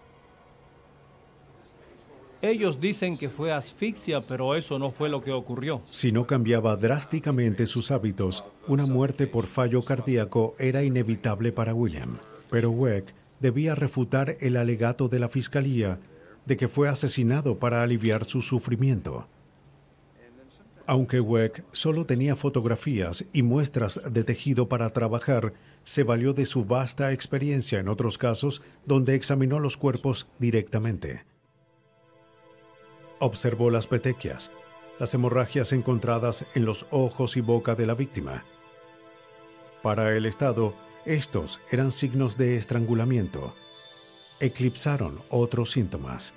Ellos dicen que fue asfixia, pero eso no fue lo que ocurrió. Si no cambiaba drásticamente sus hábitos, una muerte por fallo cardíaco era inevitable para William. Pero Weck debía refutar el alegato de la fiscalía de que fue asesinado para aliviar su sufrimiento. Aunque Weck solo tenía fotografías y muestras de tejido para trabajar, se valió de su vasta experiencia en otros casos donde examinó los cuerpos directamente. Observó las petequias, las hemorragias encontradas en los ojos y boca de la víctima. Para el Estado, estos eran signos de estrangulamiento. Eclipsaron otros síntomas.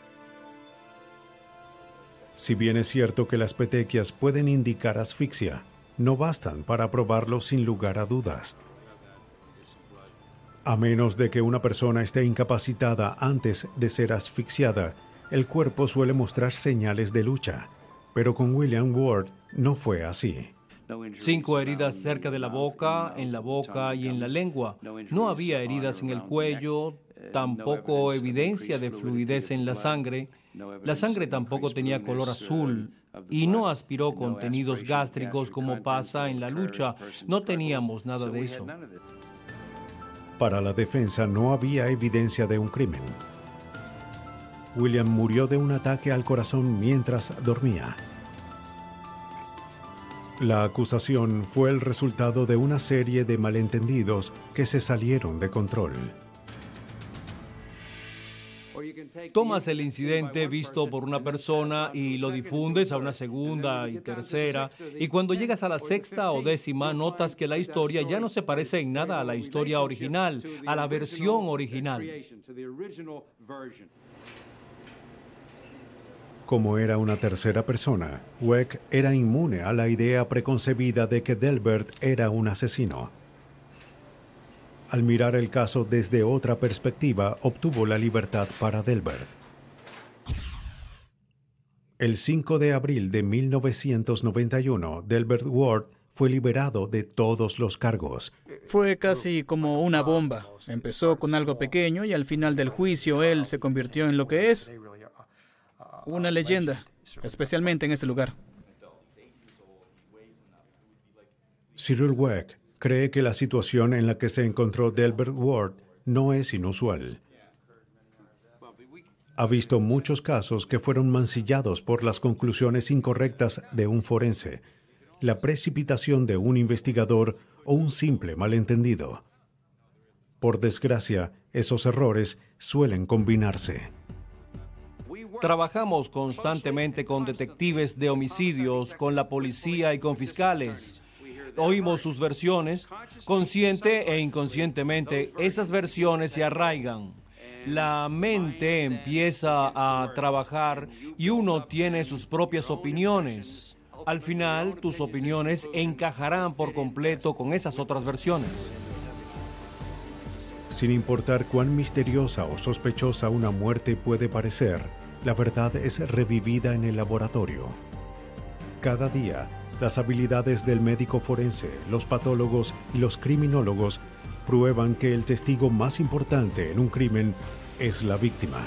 Si bien es cierto que las petequias pueden indicar asfixia, no bastan para probarlo sin lugar a dudas. A menos de que una persona esté incapacitada antes de ser asfixiada, el cuerpo suele mostrar señales de lucha, pero con William Ward no fue así. Cinco heridas cerca de la boca, en la boca y en la lengua. No había heridas en el cuello, tampoco evidencia de fluidez en la sangre. La sangre tampoco tenía color azul y no aspiró contenidos gástricos como pasa en la lucha. No teníamos nada de eso. Para la defensa no había evidencia de un crimen. William murió de un ataque al corazón mientras dormía. La acusación fue el resultado de una serie de malentendidos que se salieron de control. Tomas el incidente visto por una persona y lo difundes a una segunda y tercera, y cuando llegas a la sexta o décima notas que la historia ya no se parece en nada a la historia original, a la versión original. Como era una tercera persona, Weck era inmune a la idea preconcebida de que Delbert era un asesino. Al mirar el caso desde otra perspectiva, obtuvo la libertad para Delbert. El cinco de abril de mil novecientos noventa y uno, Delbert Ward fue liberado de todos los cargos. Fue casi como una bomba. Empezó con algo pequeño y al final del juicio él se convirtió en lo que es una leyenda, especialmente en este lugar. Cyril Weck cree que la situación en la que se encontró Delbert Ward no es inusual. Ha visto muchos casos que fueron mancillados por las conclusiones incorrectas de un forense, la precipitación de un investigador o un simple malentendido. Por desgracia, esos errores suelen combinarse. Trabajamos constantemente con detectives de homicidios, con la policía y con fiscales. Oímos sus versiones, consciente e inconscientemente, esas versiones se arraigan. La mente empieza a trabajar y uno tiene sus propias opiniones. Al final, tus opiniones encajarán por completo con esas otras versiones. Sin importar cuán misteriosa o sospechosa una muerte puede parecer, la verdad es revivida en el laboratorio. Cada día, las habilidades del médico forense, los patólogos y los criminólogos prueban que el testigo más importante en un crimen es la víctima.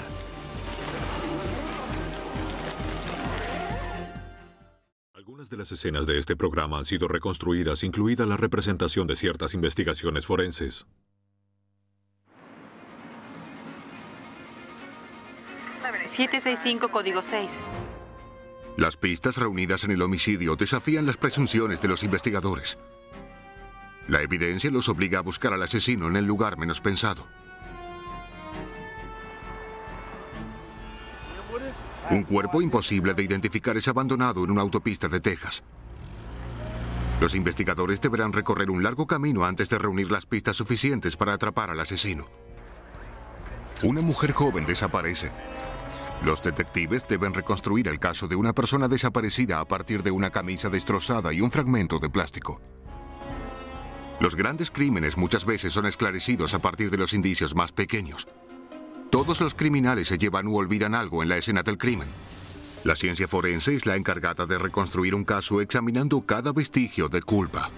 Algunas de las escenas de este programa han sido reconstruidas, incluida la representación de ciertas investigaciones forenses. siete seis cinco, código seis. Las pistas reunidas en el homicidio desafían las presunciones de los investigadores. La evidencia los obliga a buscar al asesino en el lugar menos pensado. Un cuerpo imposible de identificar es abandonado en una autopista de Texas. Los investigadores deberán recorrer un largo camino antes de reunir las pistas suficientes para atrapar al asesino. Una mujer joven desaparece. Los detectives deben reconstruir el caso de una persona desaparecida a partir de una camisa destrozada y un fragmento de plástico. Los grandes crímenes muchas veces son esclarecidos a partir de los indicios más pequeños. Todos los criminales se llevan u olvidan algo en la escena del crimen. La ciencia forense es la encargada de reconstruir un caso examinando cada vestigio de culpa.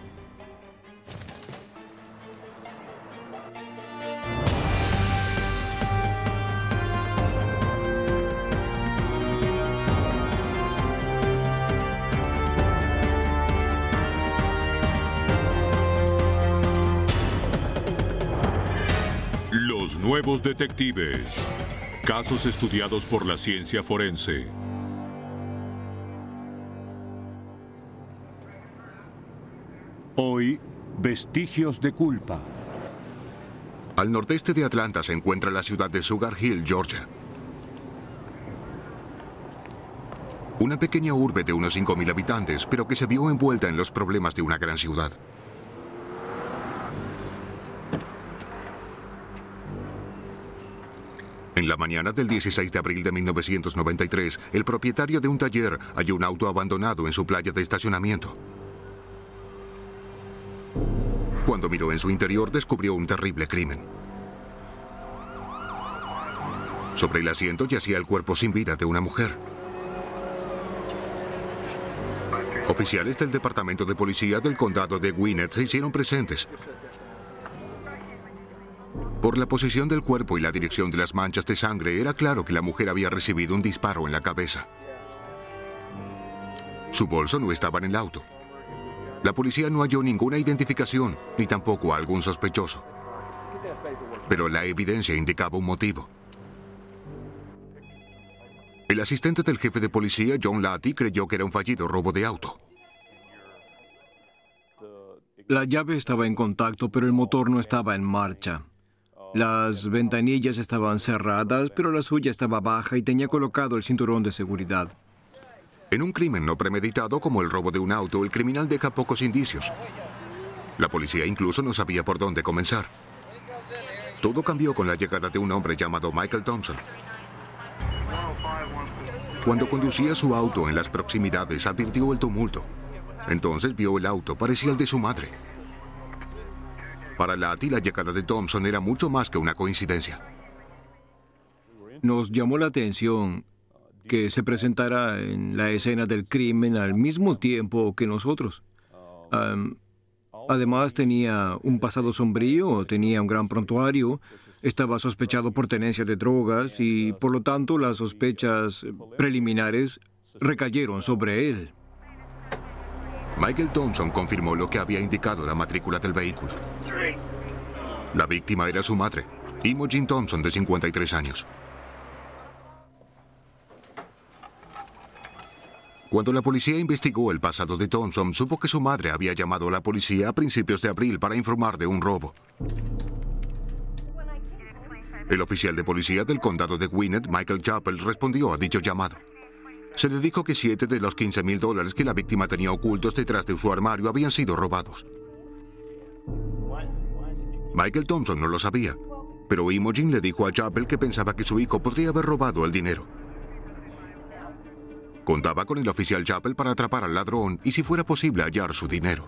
Los nuevos detectives. Casos estudiados por la ciencia forense. Hoy, vestigios de culpa. Al nordeste de Atlanta se encuentra la ciudad de Sugar Hill, Georgia. Una pequeña urbe de unos cinco mil habitantes, pero que se vio envuelta en los problemas de una gran ciudad. En la mañana del dieciséis de abril de mil novecientos noventa y tres, el propietario de un taller halló un auto abandonado en su playa de estacionamiento. Cuando miró en su interior, descubrió un terrible crimen. Sobre el asiento yacía el cuerpo sin vida de una mujer. Oficiales del Departamento de Policía del Condado de Gwinnett se hicieron presentes. Por la posición del cuerpo y la dirección de las manchas de sangre, era claro que la mujer había recibido un disparo en la cabeza. Su bolso no estaba en el auto. La policía no halló ninguna identificación, ni tampoco a algún sospechoso. Pero la evidencia indicaba un motivo. El asistente del jefe de policía, John Latty, creyó que era un fallido robo de auto. La llave estaba en contacto, pero el motor no estaba en marcha. Las ventanillas estaban cerradas, pero la suya estaba baja y tenía colocado el cinturón de seguridad. En un crimen no premeditado como el robo de un auto, el criminal deja pocos indicios. La policía incluso no sabía por dónde comenzar. Todo cambió con la llegada de un hombre llamado Michael Thompson. Cuando conducía su auto en las proximidades, advirtió el tumulto. Entonces vio el auto, parecía el de su madre. Para Latty, la llegada de Thompson era mucho más que una coincidencia. Nos llamó la atención que se presentara en la escena del crimen al mismo tiempo que nosotros. Um, además, tenía un pasado sombrío, tenía un gran prontuario, estaba sospechado por tenencia de drogas y, por lo tanto, las sospechas preliminares recayeron sobre él. Michael Thompson confirmó lo que había indicado la matrícula del vehículo. La víctima era su madre, Imogen Thompson, de cincuenta y tres años. Cuando la policía investigó el pasado de Thompson, supo que su madre había llamado a la policía a principios de abril para informar de un robo. El oficial de policía del condado de Gwinnett, Michael Chappell, respondió a dicho llamado. Se le dijo que siete de los quince mil dólares que la víctima tenía ocultos detrás de su armario habían sido robados. Michael Thompson no lo sabía, pero Imogen le dijo a Chappell que pensaba que su hijo podría haber robado el dinero. Contaba con el oficial Chappell para atrapar al ladrón y, si fuera posible, hallar su dinero.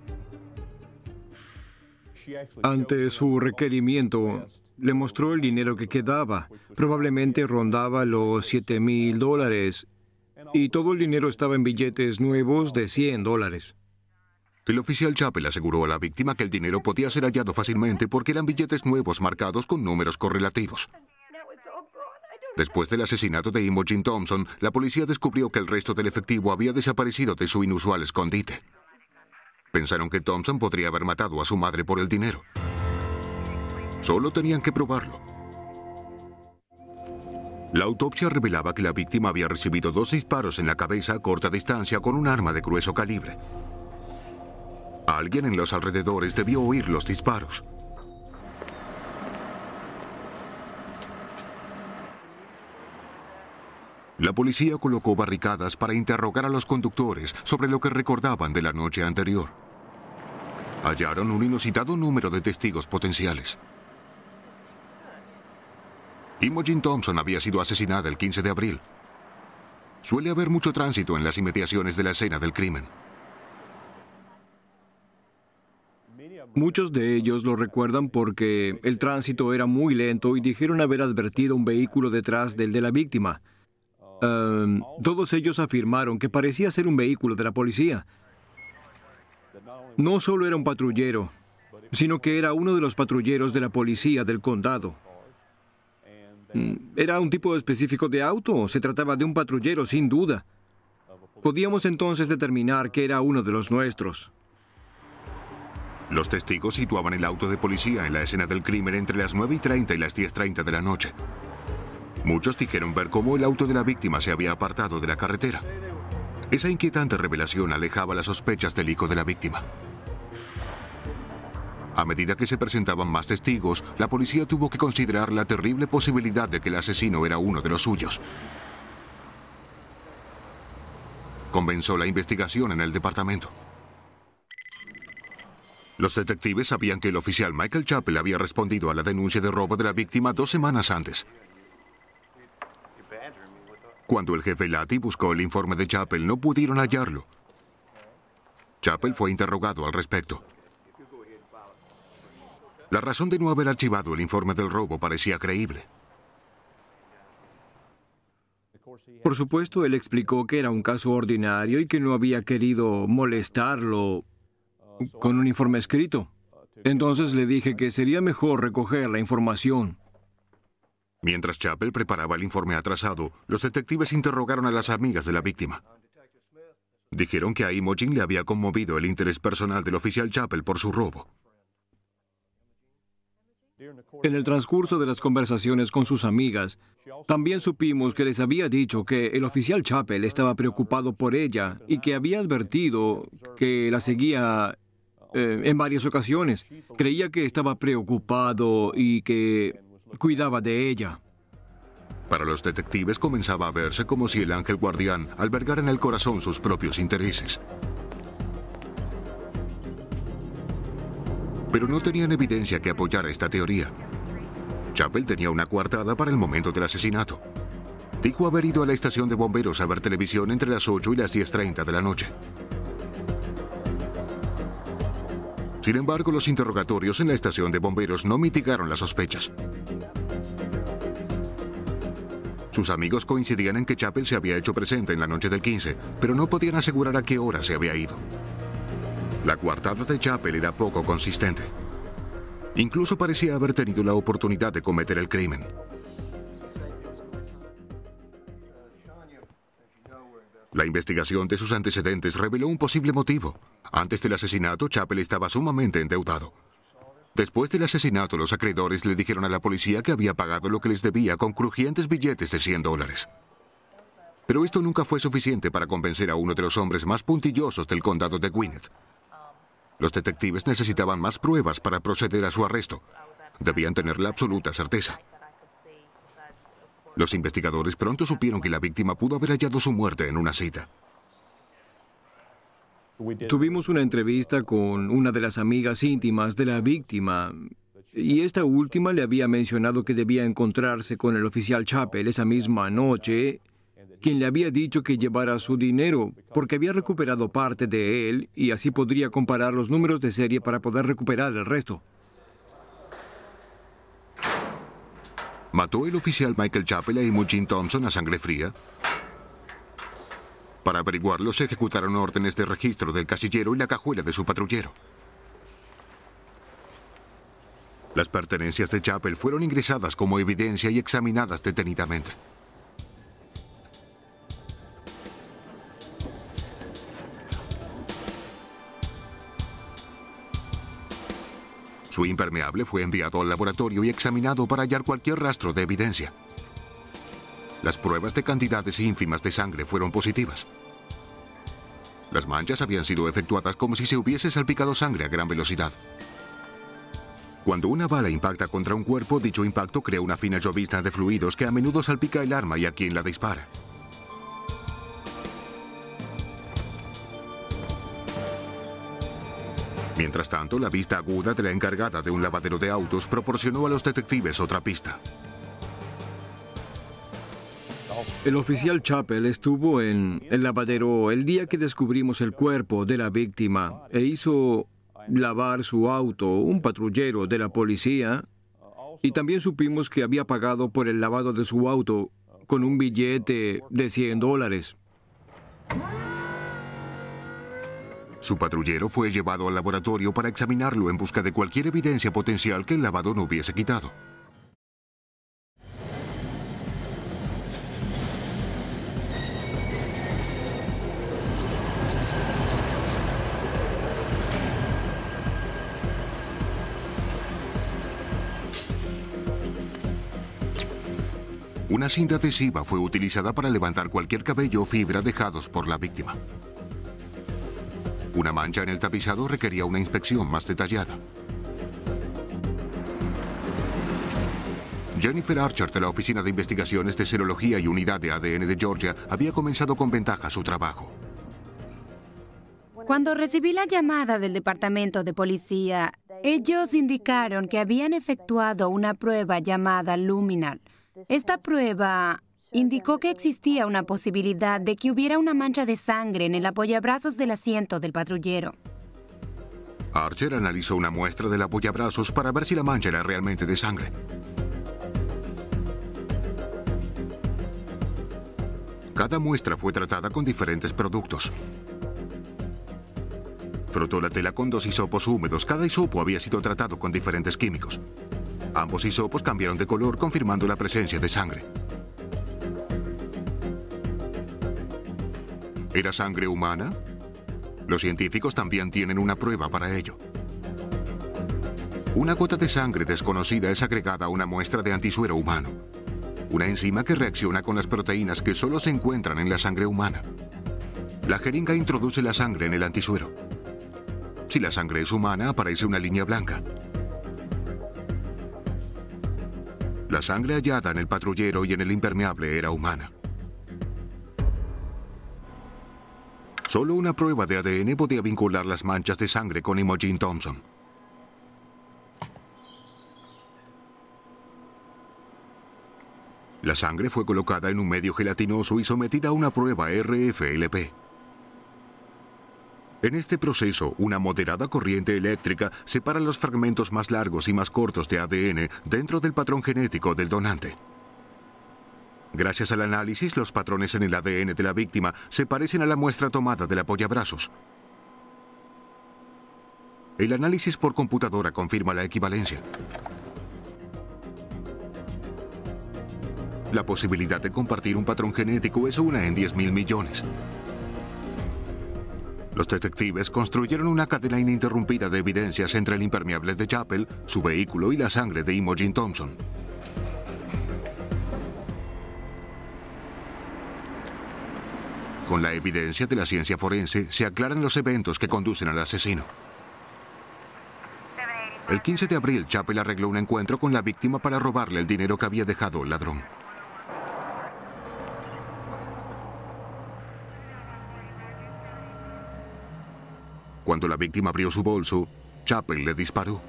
Ante su requerimiento, le mostró el dinero que quedaba. Probablemente rondaba los siete mil dólares. Y todo el dinero estaba en billetes nuevos de cien dólares. El oficial Chappell aseguró a la víctima que el dinero podía ser hallado fácilmente porque eran billetes nuevos marcados con números correlativos. Después del asesinato de Imogen Thompson, la policía descubrió que el resto del efectivo había desaparecido de su inusual escondite. Pensaron que Thompson podría haber matado a su madre por el dinero. Solo tenían que probarlo. La autopsia revelaba que la víctima había recibido dos disparos en la cabeza a corta distancia con un arma de grueso calibre. Alguien en los alrededores debió oír los disparos. La policía colocó barricadas para interrogar a los conductores sobre lo que recordaban de la noche anterior. Hallaron un inusitado número de testigos potenciales. Imogen Thompson había sido asesinada el quince de abril. Suele haber mucho tránsito en las inmediaciones de la escena del crimen. Muchos de ellos lo recuerdan porque el tránsito era muy lento y dijeron haber advertido un vehículo detrás del de la víctima. Um, todos ellos afirmaron que parecía ser un vehículo de la policía. No solo era un patrullero, sino que era uno de los patrulleros de la policía del condado. ¿Era un tipo específico de auto? Se trataba de un patrullero, sin duda. Podíamos entonces determinar que era uno de los nuestros. Los testigos situaban el auto de policía en la escena del crimen entre las nueve y treinta y las diez treinta de la noche. Muchos dijeron ver cómo el auto de la víctima se había apartado de la carretera. Esa inquietante revelación alejaba las sospechas del hijo de la víctima. A medida que se presentaban más testigos, la policía tuvo que considerar la terrible posibilidad de que el asesino era uno de los suyos. Comenzó la investigación en el departamento. Los detectives sabían que el oficial Michael Chappell había respondido a la denuncia de robo de la víctima dos semanas antes. Cuando el jefe Latty buscó el informe de Chappell, no pudieron hallarlo. Chappell fue interrogado al respecto. La razón de no haber archivado el informe del robo parecía creíble. Por supuesto, él explicó que era un caso ordinario y que no había querido molestarlo con un informe escrito. Entonces le dije que sería mejor recoger la información. Mientras Chappell preparaba el informe atrasado, los detectives interrogaron a las amigas de la víctima. Dijeron que a Imogen le había conmovido el interés personal del oficial Chappell por su robo. En el transcurso de las conversaciones con sus amigas, también supimos que les había dicho que el oficial Chappell estaba preocupado por ella y que había advertido que la seguía eh, en varias ocasiones. Creía que estaba preocupado y que cuidaba de ella. Para los detectives comenzaba a verse como si el ángel guardián albergara en el corazón sus propios intereses. Pero no tenían evidencia que apoyara esta teoría. Chappell tenía una coartada para el momento del asesinato. Dijo haber ido a la estación de bomberos a ver televisión entre las ocho y las diez treinta de la noche. Sin embargo, los interrogatorios en la estación de bomberos no mitigaron las sospechas. Sus amigos coincidían en que Chappell se había hecho presente en la noche del quince, pero no podían asegurar a qué hora se había ido. La coartada de Chappell era poco consistente. Incluso parecía haber tenido la oportunidad de cometer el crimen. La investigación de sus antecedentes reveló un posible motivo. Antes del asesinato, Chappell estaba sumamente endeudado. Después del asesinato, los acreedores le dijeron a la policía que había pagado lo que les debía con crujientes billetes de cien dólares. Pero esto nunca fue suficiente para convencer a uno de los hombres más puntillosos del condado de Gwinnett. Los detectives necesitaban más pruebas para proceder a su arresto. Debían tener la absoluta certeza. Los investigadores pronto supieron que la víctima pudo haber hallado su muerte en una cita. Tuvimos una entrevista con una de las amigas íntimas de la víctima y esta última le había mencionado que debía encontrarse con el oficial Chappell esa misma noche, quien le había dicho que llevara su dinero porque había recuperado parte de él y así podría comparar los números de serie para poder recuperar el resto. ¿Mató el oficial Michael Chappell a Imogen Thompson a sangre fría? Para averiguarlo, se ejecutaron órdenes de registro del casillero y la cajuela de su patrullero. Las pertenencias de Chappell fueron ingresadas como evidencia y examinadas detenidamente. Su impermeable fue enviado al laboratorio y examinado para hallar cualquier rastro de evidencia. Las pruebas de cantidades ínfimas de sangre fueron positivas. Las manchas habían sido efectuadas como si se hubiese salpicado sangre a gran velocidad. Cuando una bala impacta contra un cuerpo, dicho impacto crea una fina llovizna de fluidos que a menudo salpica el arma y a quien la dispara. Mientras tanto, la vista aguda de la encargada de un lavadero de autos proporcionó a los detectives otra pista. El oficial Chappell estuvo en el lavadero el día que descubrimos el cuerpo de la víctima e hizo lavar su auto un patrullero de la policía y también supimos que había pagado por el lavado de su auto con un billete de cien dólares. Su patrullero fue llevado al laboratorio para examinarlo en busca de cualquier evidencia potencial que el lavado no hubiese quitado. Una cinta adhesiva fue utilizada para levantar cualquier cabello o fibra dejados por la víctima. Una mancha en el tapizado requería una inspección más detallada. Jennifer Archer, de la Oficina de Investigaciones de Serología y Unidad de A D N de Georgia, había comenzado con ventaja su trabajo. Cuando recibí la llamada del departamento de policía, ellos indicaron que habían efectuado una prueba llamada luminal. Esta prueba indicó que existía una posibilidad de que hubiera una mancha de sangre en el apoyabrazos del asiento del patrullero. Archer analizó una muestra del apoyabrazos para ver si la mancha era realmente de sangre. Cada muestra fue tratada con diferentes productos. Frotó la tela con dos hisopos húmedos. Cada hisopo había sido tratado con diferentes químicos. Ambos hisopos cambiaron de color, confirmando la presencia de sangre. ¿Era sangre humana? Los científicos también tienen una prueba para ello. Una gota de sangre desconocida es agregada a una muestra de antisuero humano, una enzima que reacciona con las proteínas que solo se encuentran en la sangre humana. La jeringa introduce la sangre en el antisuero. Si la sangre es humana, aparece una línea blanca. La sangre hallada en el patrullero y en el impermeable era humana. Solo una prueba de A D N podía vincular las manchas de sangre con Imogen Thompson. La sangre fue colocada en un medio gelatinoso y sometida a una prueba R F L P. En este proceso, una moderada corriente eléctrica separa los fragmentos más largos y más cortos de A D N dentro del patrón genético del donante. Gracias al análisis, los patrones en el A D N de la víctima se parecen a la muestra tomada del apoyabrazos. El análisis por computadora confirma la equivalencia. La posibilidad de compartir un patrón genético es una en diez mil millones. Los detectives construyeron una cadena ininterrumpida de evidencias entre el impermeable de Chappell, su vehículo y la sangre de Imogen Thompson. Con la evidencia de la ciencia forense, se aclaran los eventos que conducen al asesino. El quince de abril, Chappell arregló un encuentro con la víctima para robarle el dinero que había dejado el ladrón. Cuando la víctima abrió su bolso, Chappell le disparó.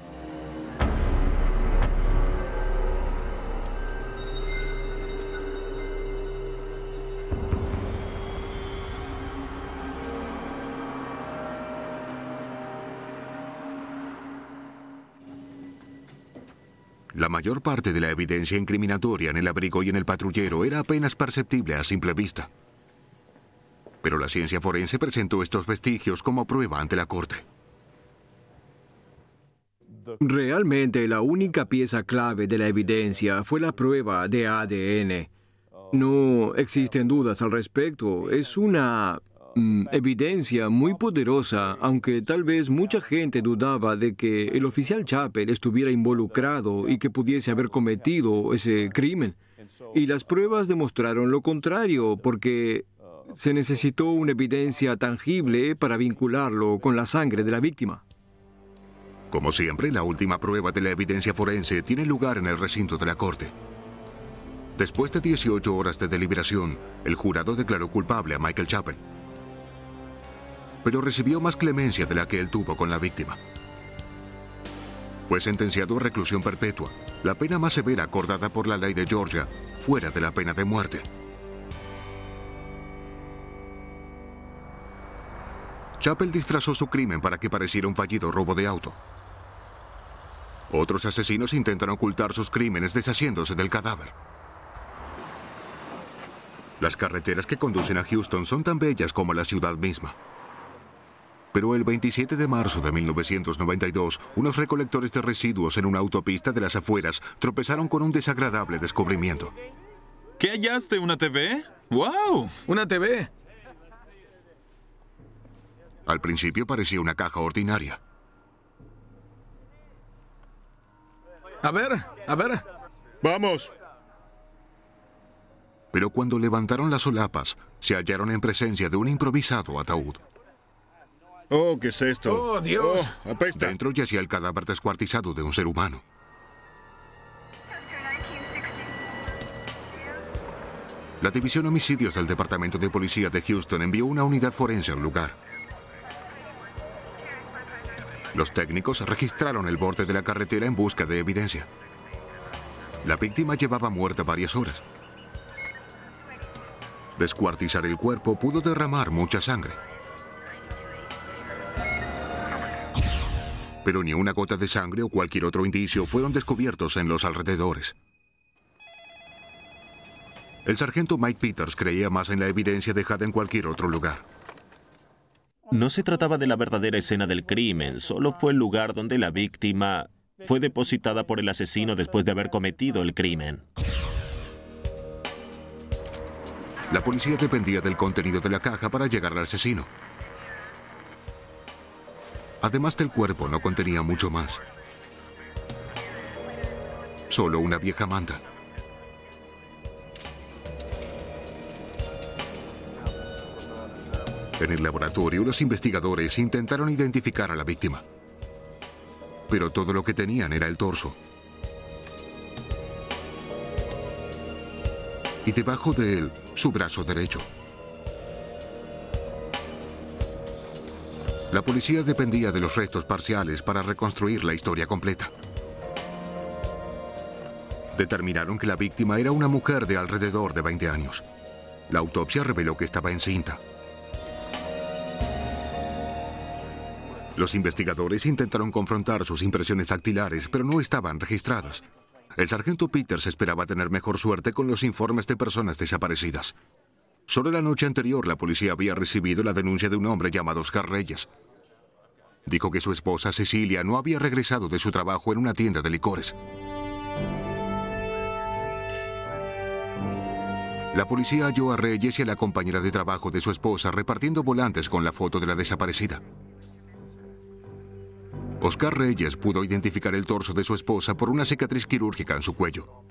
La mayor parte de la evidencia incriminatoria en el abrigo y en el patrullero era apenas perceptible a simple vista. Pero la ciencia forense presentó estos vestigios como prueba ante la corte. Realmente la única pieza clave de la evidencia fue la prueba de A D N. No existen dudas al respecto. Es una mm, evidencia muy poderosa, aunque tal vez mucha gente dudaba de que el oficial Chappell estuviera involucrado y que pudiese haber cometido ese crimen. Y las pruebas demostraron lo contrario, porque se necesitó una evidencia tangible para vincularlo con la sangre de la víctima. Como siempre, la última prueba de la evidencia forense tiene lugar en el recinto de la corte. Después de dieciocho horas de deliberación, el jurado declaró culpable a Michael Chappell. Pero recibió más clemencia de la que él tuvo con la víctima. Fue sentenciado a reclusión perpetua, la pena más severa acordada por la ley de Georgia, fuera de la pena de muerte. Chappell disfrazó su crimen para que pareciera un fallido robo de auto. Otros asesinos intentan ocultar sus crímenes deshaciéndose del cadáver. Las carreteras que conducen a Houston son tan bellas como la ciudad misma. Pero el veintisiete de marzo de mil novecientos noventa y dos, unos recolectores de residuos en una autopista de las afueras tropezaron con un desagradable descubrimiento. ¿Qué hallaste? ¿Una T V? ¡Wow! ¡Una T V! Al principio parecía una caja ordinaria. A ver, a ver. ¡Vamos! Pero cuando levantaron las solapas, se hallaron en presencia de un improvisado ataúd. Oh, ¿qué es esto? ¡Oh, Dios! Oh, apesta. Dentro yacía el cadáver descuartizado de un ser humano. La División Homicidios del Departamento de Policía de Houston envió una unidad forense al lugar. Los técnicos registraron el borde de la carretera en busca de evidencia. La víctima llevaba muerta varias horas. Descuartizar el cuerpo pudo derramar mucha sangre. Pero ni una gota de sangre o cualquier otro indicio fueron descubiertos en los alrededores. El sargento Mike Peters creía más en la evidencia dejada en cualquier otro lugar. No se trataba de la verdadera escena del crimen, solo fue el lugar donde la víctima fue depositada por el asesino después de haber cometido el crimen. La policía dependía del contenido de la caja para llegar al asesino. Además del cuerpo, no contenía mucho más. Solo una vieja manta. En el laboratorio, los investigadores intentaron identificar a la víctima. Pero todo lo que tenían era el torso. Y debajo de él, su brazo derecho. La policía dependía de los restos parciales para reconstruir la historia completa. Determinaron que la víctima era una mujer de alrededor de veinte años. La autopsia reveló que estaba encinta. Los investigadores intentaron confrontar sus impresiones dactilares, pero no estaban registradas. El sargento Peters esperaba tener mejor suerte con los informes de personas desaparecidas. Solo la noche anterior la policía había recibido la denuncia de un hombre llamado Oscar Reyes. Dijo que su esposa Cecilia no había regresado de su trabajo en una tienda de licores. La policía halló a Reyes y a la compañera de trabajo de su esposa repartiendo volantes con la foto de la desaparecida. Oscar Reyes pudo identificar el torso de su esposa por una cicatriz quirúrgica en su cuello.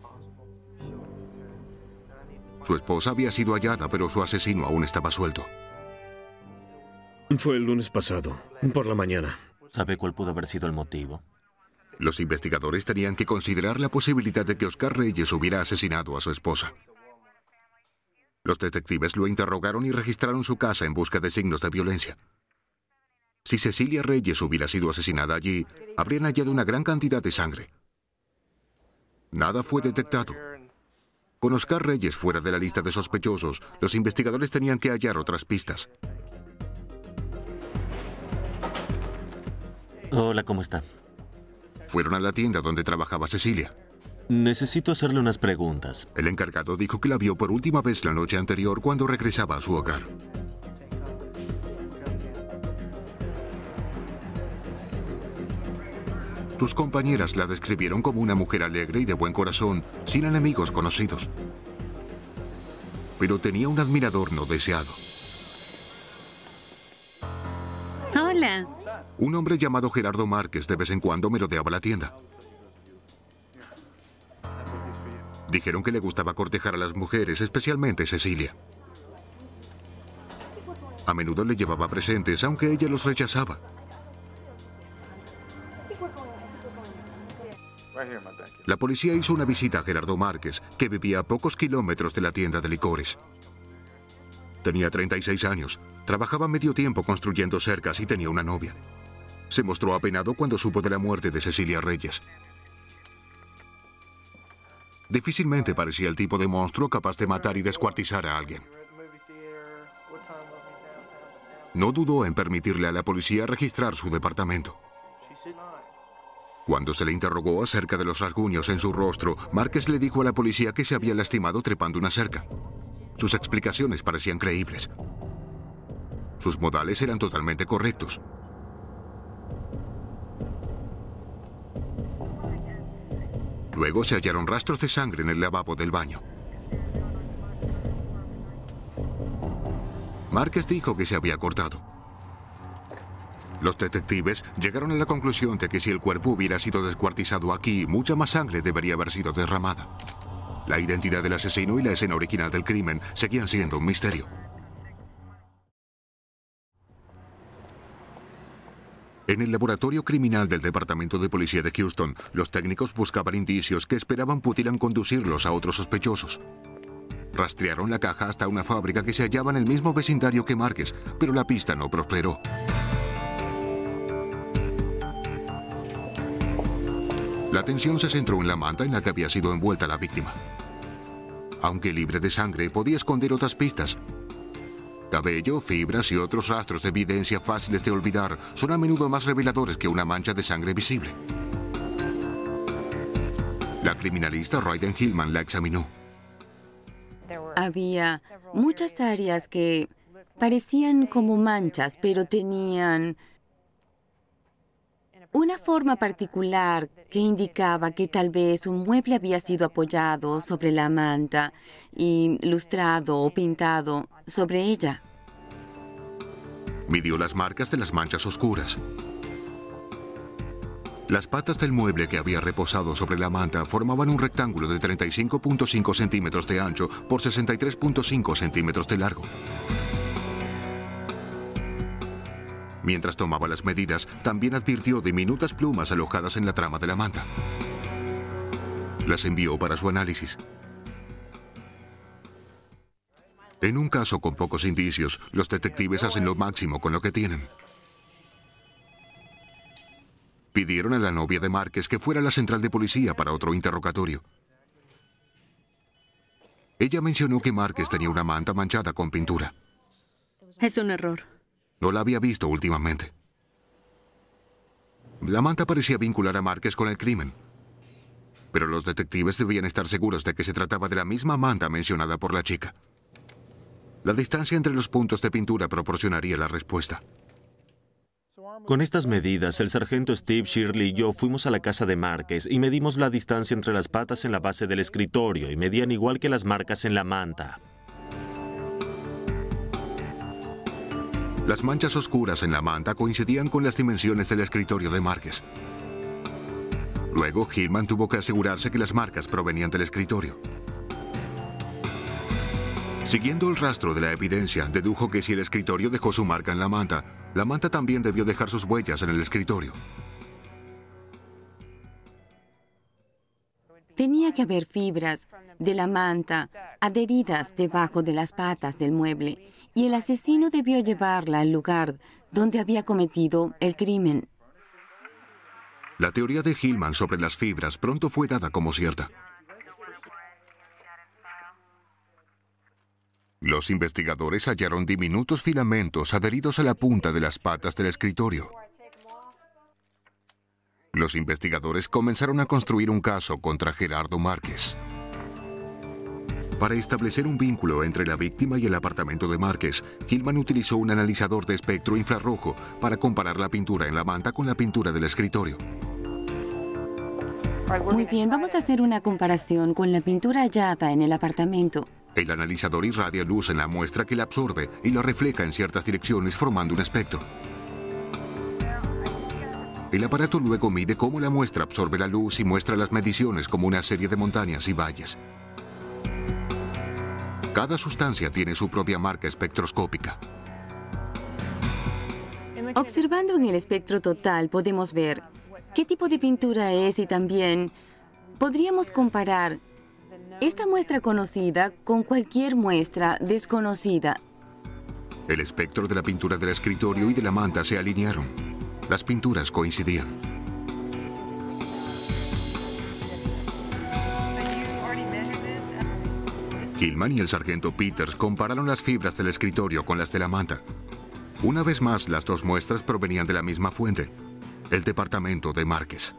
Su esposa había sido hallada, pero su asesino aún estaba suelto. Fue el lunes pasado, por la mañana. ¿Sabe cuál pudo haber sido el motivo? Los investigadores tenían que considerar la posibilidad de que Oscar Reyes hubiera asesinado a su esposa. Los detectives lo interrogaron y registraron su casa en busca de signos de violencia. Si Cecilia Reyes hubiera sido asesinada allí, habrían hallado una gran cantidad de sangre. Nada fue detectado. Con Oscar Reyes fuera de la lista de sospechosos, los investigadores tenían que hallar otras pistas. Hola, ¿cómo está? Fueron a la tienda donde trabajaba Cecilia. Necesito hacerle unas preguntas. El encargado dijo que la vio por última vez la noche anterior cuando regresaba a su hogar. Sus compañeras la describieron como una mujer alegre y de buen corazón, sin enemigos conocidos. Pero tenía un admirador no deseado. Hola. Un hombre llamado Gerardo Márquez de vez en cuando merodeaba la tienda. Dijeron que le gustaba cortejar a las mujeres, especialmente Cecilia. A menudo le llevaba presentes, aunque ella los rechazaba. La policía hizo una visita a Gerardo Márquez, que vivía a pocos kilómetros de la tienda de licores. Tenía treinta y seis años, trabajaba medio tiempo construyendo cercas y tenía una novia. Se mostró apenado cuando supo de la muerte de Cecilia Reyes. Difícilmente parecía el tipo de monstruo capaz de matar y descuartizar a alguien. No dudó en permitirle a la policía registrar su departamento. Cuando se le interrogó acerca de los rasguños en su rostro, Márquez le dijo a la policía que se había lastimado trepando una cerca. Sus explicaciones parecían creíbles. Sus modales eran totalmente correctos. Luego se hallaron rastros de sangre en el lavabo del baño. Márquez dijo que se había cortado. Los detectives llegaron a la conclusión de que si el cuerpo hubiera sido descuartizado aquí, mucha más sangre debería haber sido derramada. La identidad del asesino y la escena original del crimen seguían siendo un misterio. En el laboratorio criminal del Departamento de Policía de Houston, los técnicos buscaban indicios que esperaban pudieran conducirlos a otros sospechosos. Rastrearon la caja hasta una fábrica que se hallaba en el mismo vecindario que Márquez, pero la pista no prosperó. La atención se centró en la manta en la que había sido envuelta la víctima. Aunque libre de sangre, podía esconder otras pistas. Cabello, fibras y otros rastros de evidencia fáciles de olvidar son a menudo más reveladores que una mancha de sangre visible. La criminalista Raiden Hillman la examinó. Había muchas áreas que parecían como manchas, pero tenían una forma particular que indicaba que tal vez un mueble había sido apoyado sobre la manta y lustrado o pintado sobre ella. Midió las marcas de las manchas oscuras. Las patas del mueble que había reposado sobre la manta formaban un rectángulo de treinta y cinco punto cinco centímetros de ancho por sesenta y tres punto cinco centímetros de largo. Mientras tomaba las medidas, también advirtió diminutas plumas alojadas en la trama de la manta. Las envió para su análisis. En un caso con pocos indicios, los detectives hacen lo máximo con lo que tienen. Pidieron a la novia de Márquez que fuera a la central de policía para otro interrogatorio. Ella mencionó que Márquez tenía una manta manchada con pintura. Es un error. No la había visto últimamente. La manta parecía vincular a Márquez con el crimen. Pero los detectives debían estar seguros de que se trataba de la misma manta mencionada por la chica. La distancia entre los puntos de pintura proporcionaría la respuesta. Con estas medidas, el sargento Steve Shirley y yo fuimos a la casa de Márquez y medimos la distancia entre las patas en la base del escritorio y medían igual que las marcas en la manta. Las manchas oscuras en la manta coincidían con las dimensiones del escritorio de Márquez. Luego, Hillman tuvo que asegurarse que las marcas provenían del escritorio. Siguiendo el rastro de la evidencia, dedujo que si el escritorio dejó su marca en la manta, la manta también debió dejar sus huellas en el escritorio. Tenía que haber fibras de la manta adheridas debajo de las patas del mueble, y el asesino debió llevarla al lugar donde había cometido el crimen. La teoría de Hillman sobre las fibras pronto fue dada como cierta. Los investigadores hallaron diminutos filamentos adheridos a la punta de las patas del escritorio. Los investigadores comenzaron a construir un caso contra Gerardo Márquez. Para establecer un vínculo entre la víctima y el apartamento de Márquez, Hillman utilizó un analizador de espectro infrarrojo para comparar la pintura en la manta con la pintura del escritorio. Muy bien, vamos a hacer una comparación con la pintura hallada en el apartamento. El analizador irradia luz en la muestra que la absorbe y la refleja en ciertas direcciones formando un espectro. El aparato luego mide cómo la muestra absorbe la luz y muestra las mediciones como una serie de montañas y valles. Cada sustancia tiene su propia marca espectroscópica. Observando en el espectro total podemos ver qué tipo de pintura es y también podríamos comparar esta muestra conocida con cualquier muestra desconocida. El espectro de la pintura del escritorio y de la manta se alinearon. Las pinturas coincidían. Hillman y el sargento Peters compararon las fibras del escritorio con las de la manta. Una vez más, las dos muestras provenían de la misma fuente, el departamento de Márquez.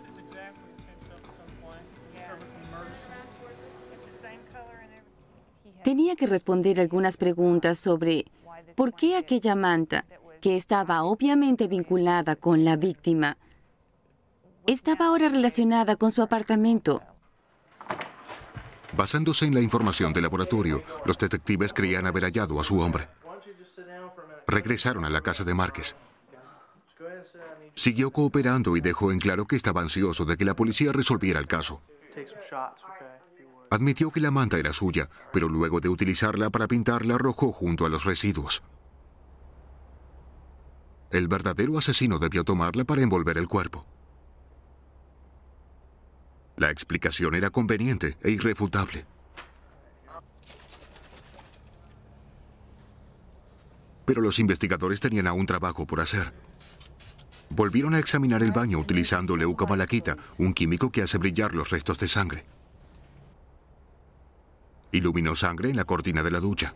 Tenía que responder algunas preguntas sobre por qué aquella manta, que estaba obviamente vinculada con la víctima, estaba ahora relacionada con su apartamento. Basándose en la información del laboratorio, los detectives creían haber hallado a su hombre. Regresaron a la casa de Márquez. Siguió cooperando y dejó en claro que estaba ansioso de que la policía resolviera el caso. Admitió que la manta era suya, pero luego de utilizarla para pintarla arrojó junto a los residuos. El verdadero asesino debió tomarla para envolver el cuerpo. La explicación era conveniente e irrefutable. Pero los investigadores tenían aún trabajo por hacer. Volvieron a examinar el baño utilizando leucomalaquita, un químico que hace brillar los restos de sangre. Iluminó sangre en la cortina de la ducha.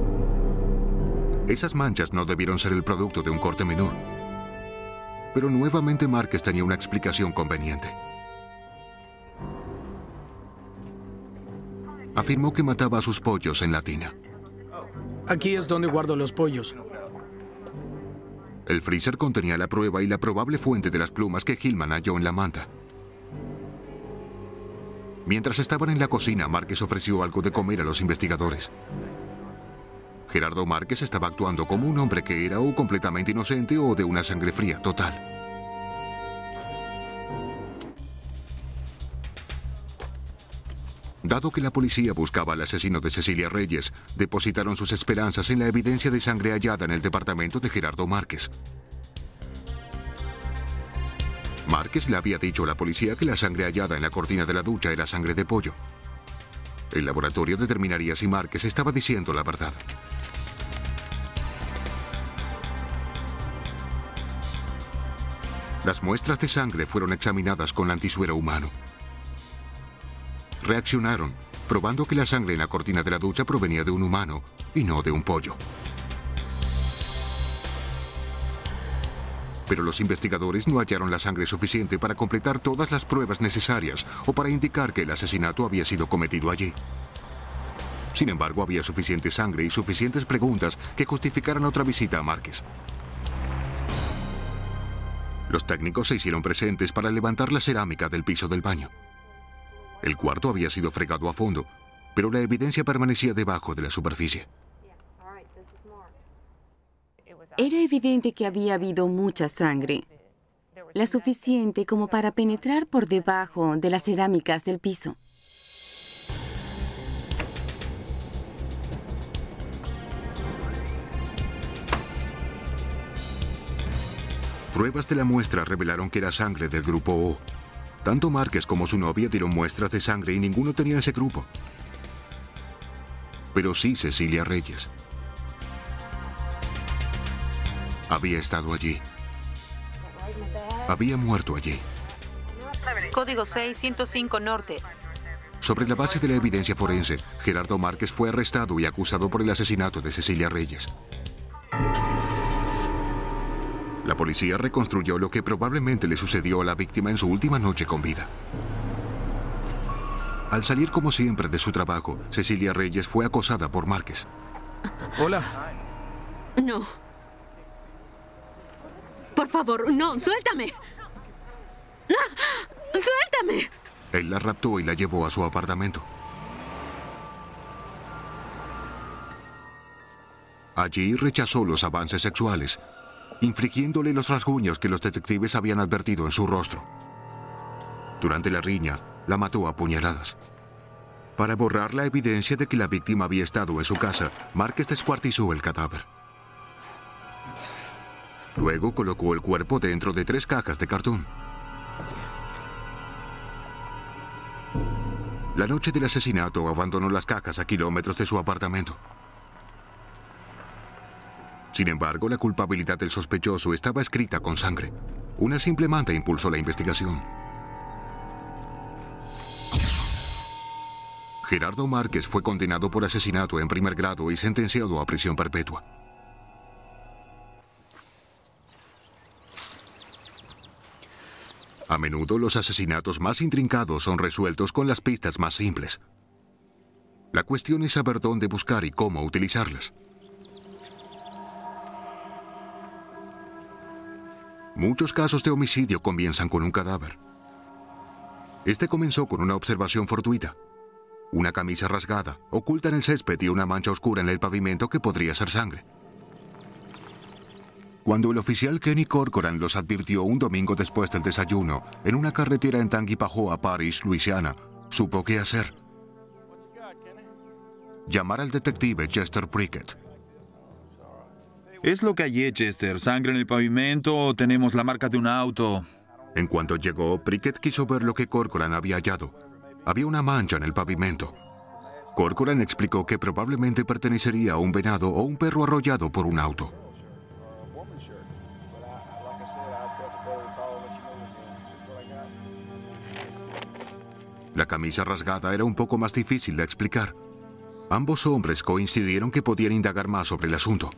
Esas manchas no debieron ser el producto de un corte menor. Pero nuevamente Márquez tenía una explicación conveniente. Afirmó que mataba a sus pollos en la tina. Aquí es donde guardo los pollos. El freezer contenía la prueba y la probable fuente de las plumas que Hillman halló en la manta. Mientras estaban en la cocina, Márquez ofreció algo de comer a los investigadores. Gerardo Márquez estaba actuando como un hombre que era o completamente inocente o de una sangre fría total. Dado que la policía buscaba al asesino de Cecilia Reyes, depositaron sus esperanzas en la evidencia de sangre hallada en el departamento de Gerardo Márquez. Márquez le había dicho a la policía que la sangre hallada en la cortina de la ducha era sangre de pollo. El laboratorio determinaría si Márquez estaba diciendo la verdad. Las muestras de sangre fueron examinadas con antisuero humano. Reaccionaron, probando que la sangre en la cortina de la ducha provenía de un humano y no de un pollo. Pero los investigadores no hallaron la sangre suficiente para completar todas las pruebas necesarias o para indicar que el asesinato había sido cometido allí. Sin embargo, había suficiente sangre y suficientes preguntas que justificaran otra visita a Márquez. Los técnicos se hicieron presentes para levantar la cerámica del piso del baño. El cuarto había sido fregado a fondo, pero la evidencia permanecía debajo de la superficie. Era evidente que había habido mucha sangre, la suficiente como para penetrar por debajo de las cerámicas del piso. Pruebas de la muestra revelaron que era sangre del grupo O. Tanto Márquez como su novia dieron muestras de sangre y ninguno tenía ese grupo. Pero sí Cecilia Reyes. Había estado allí. Había muerto allí. Código seis, ciento cinco Norte. Sobre la base de la evidencia forense, Gerardo Márquez fue arrestado y acusado por el asesinato de Cecilia Reyes. La policía reconstruyó lo que probablemente le sucedió a la víctima en su última noche con vida. Al salir como siempre de su trabajo, Cecilia Reyes fue acosada por Márquez. Hola. No. Por favor, no, suéltame. ¡No! ¡Suéltame! Él la raptó y la llevó a su apartamento. Allí rechazó los avances sexuales, infligiéndole los rasguños que los detectives habían advertido en su rostro. Durante la riña, la mató a puñaladas. Para borrar la evidencia de que la víctima había estado en su casa, Márquez descuartizó el cadáver. Luego colocó el cuerpo dentro de tres cajas de cartón. La noche del asesinato abandonó las cajas a kilómetros de su apartamento. Sin embargo, la culpabilidad del sospechoso estaba escrita con sangre. Una simple manta impulsó la investigación. Gerardo Márquez fue condenado por asesinato en primer grado y sentenciado a prisión perpetua. A menudo los asesinatos más intrincados son resueltos con las pistas más simples. La cuestión es saber dónde buscar y cómo utilizarlas. Muchos casos de homicidio comienzan con un cadáver. Este comenzó con una observación fortuita. Una camisa rasgada, oculta en el césped y una mancha oscura en el pavimento que podría ser sangre. Cuando el oficial Kenny Corcoran los advirtió un domingo después del desayuno, en una carretera en Tangipahoa Parish, Luisiana, supo qué hacer. Llamar al detective Chester Prickett. ¿Es lo que hay, Chester? ¿Sangre en el pavimento o tenemos la marca de un auto? En cuanto llegó, Prickett quiso ver lo que Corcoran había hallado. Había una mancha en el pavimento. Corcoran explicó que probablemente pertenecería a un venado o un perro arrollado por un auto. La camisa rasgada era un poco más difícil de explicar. Ambos hombres coincidieron que podían indagar más sobre el asunto.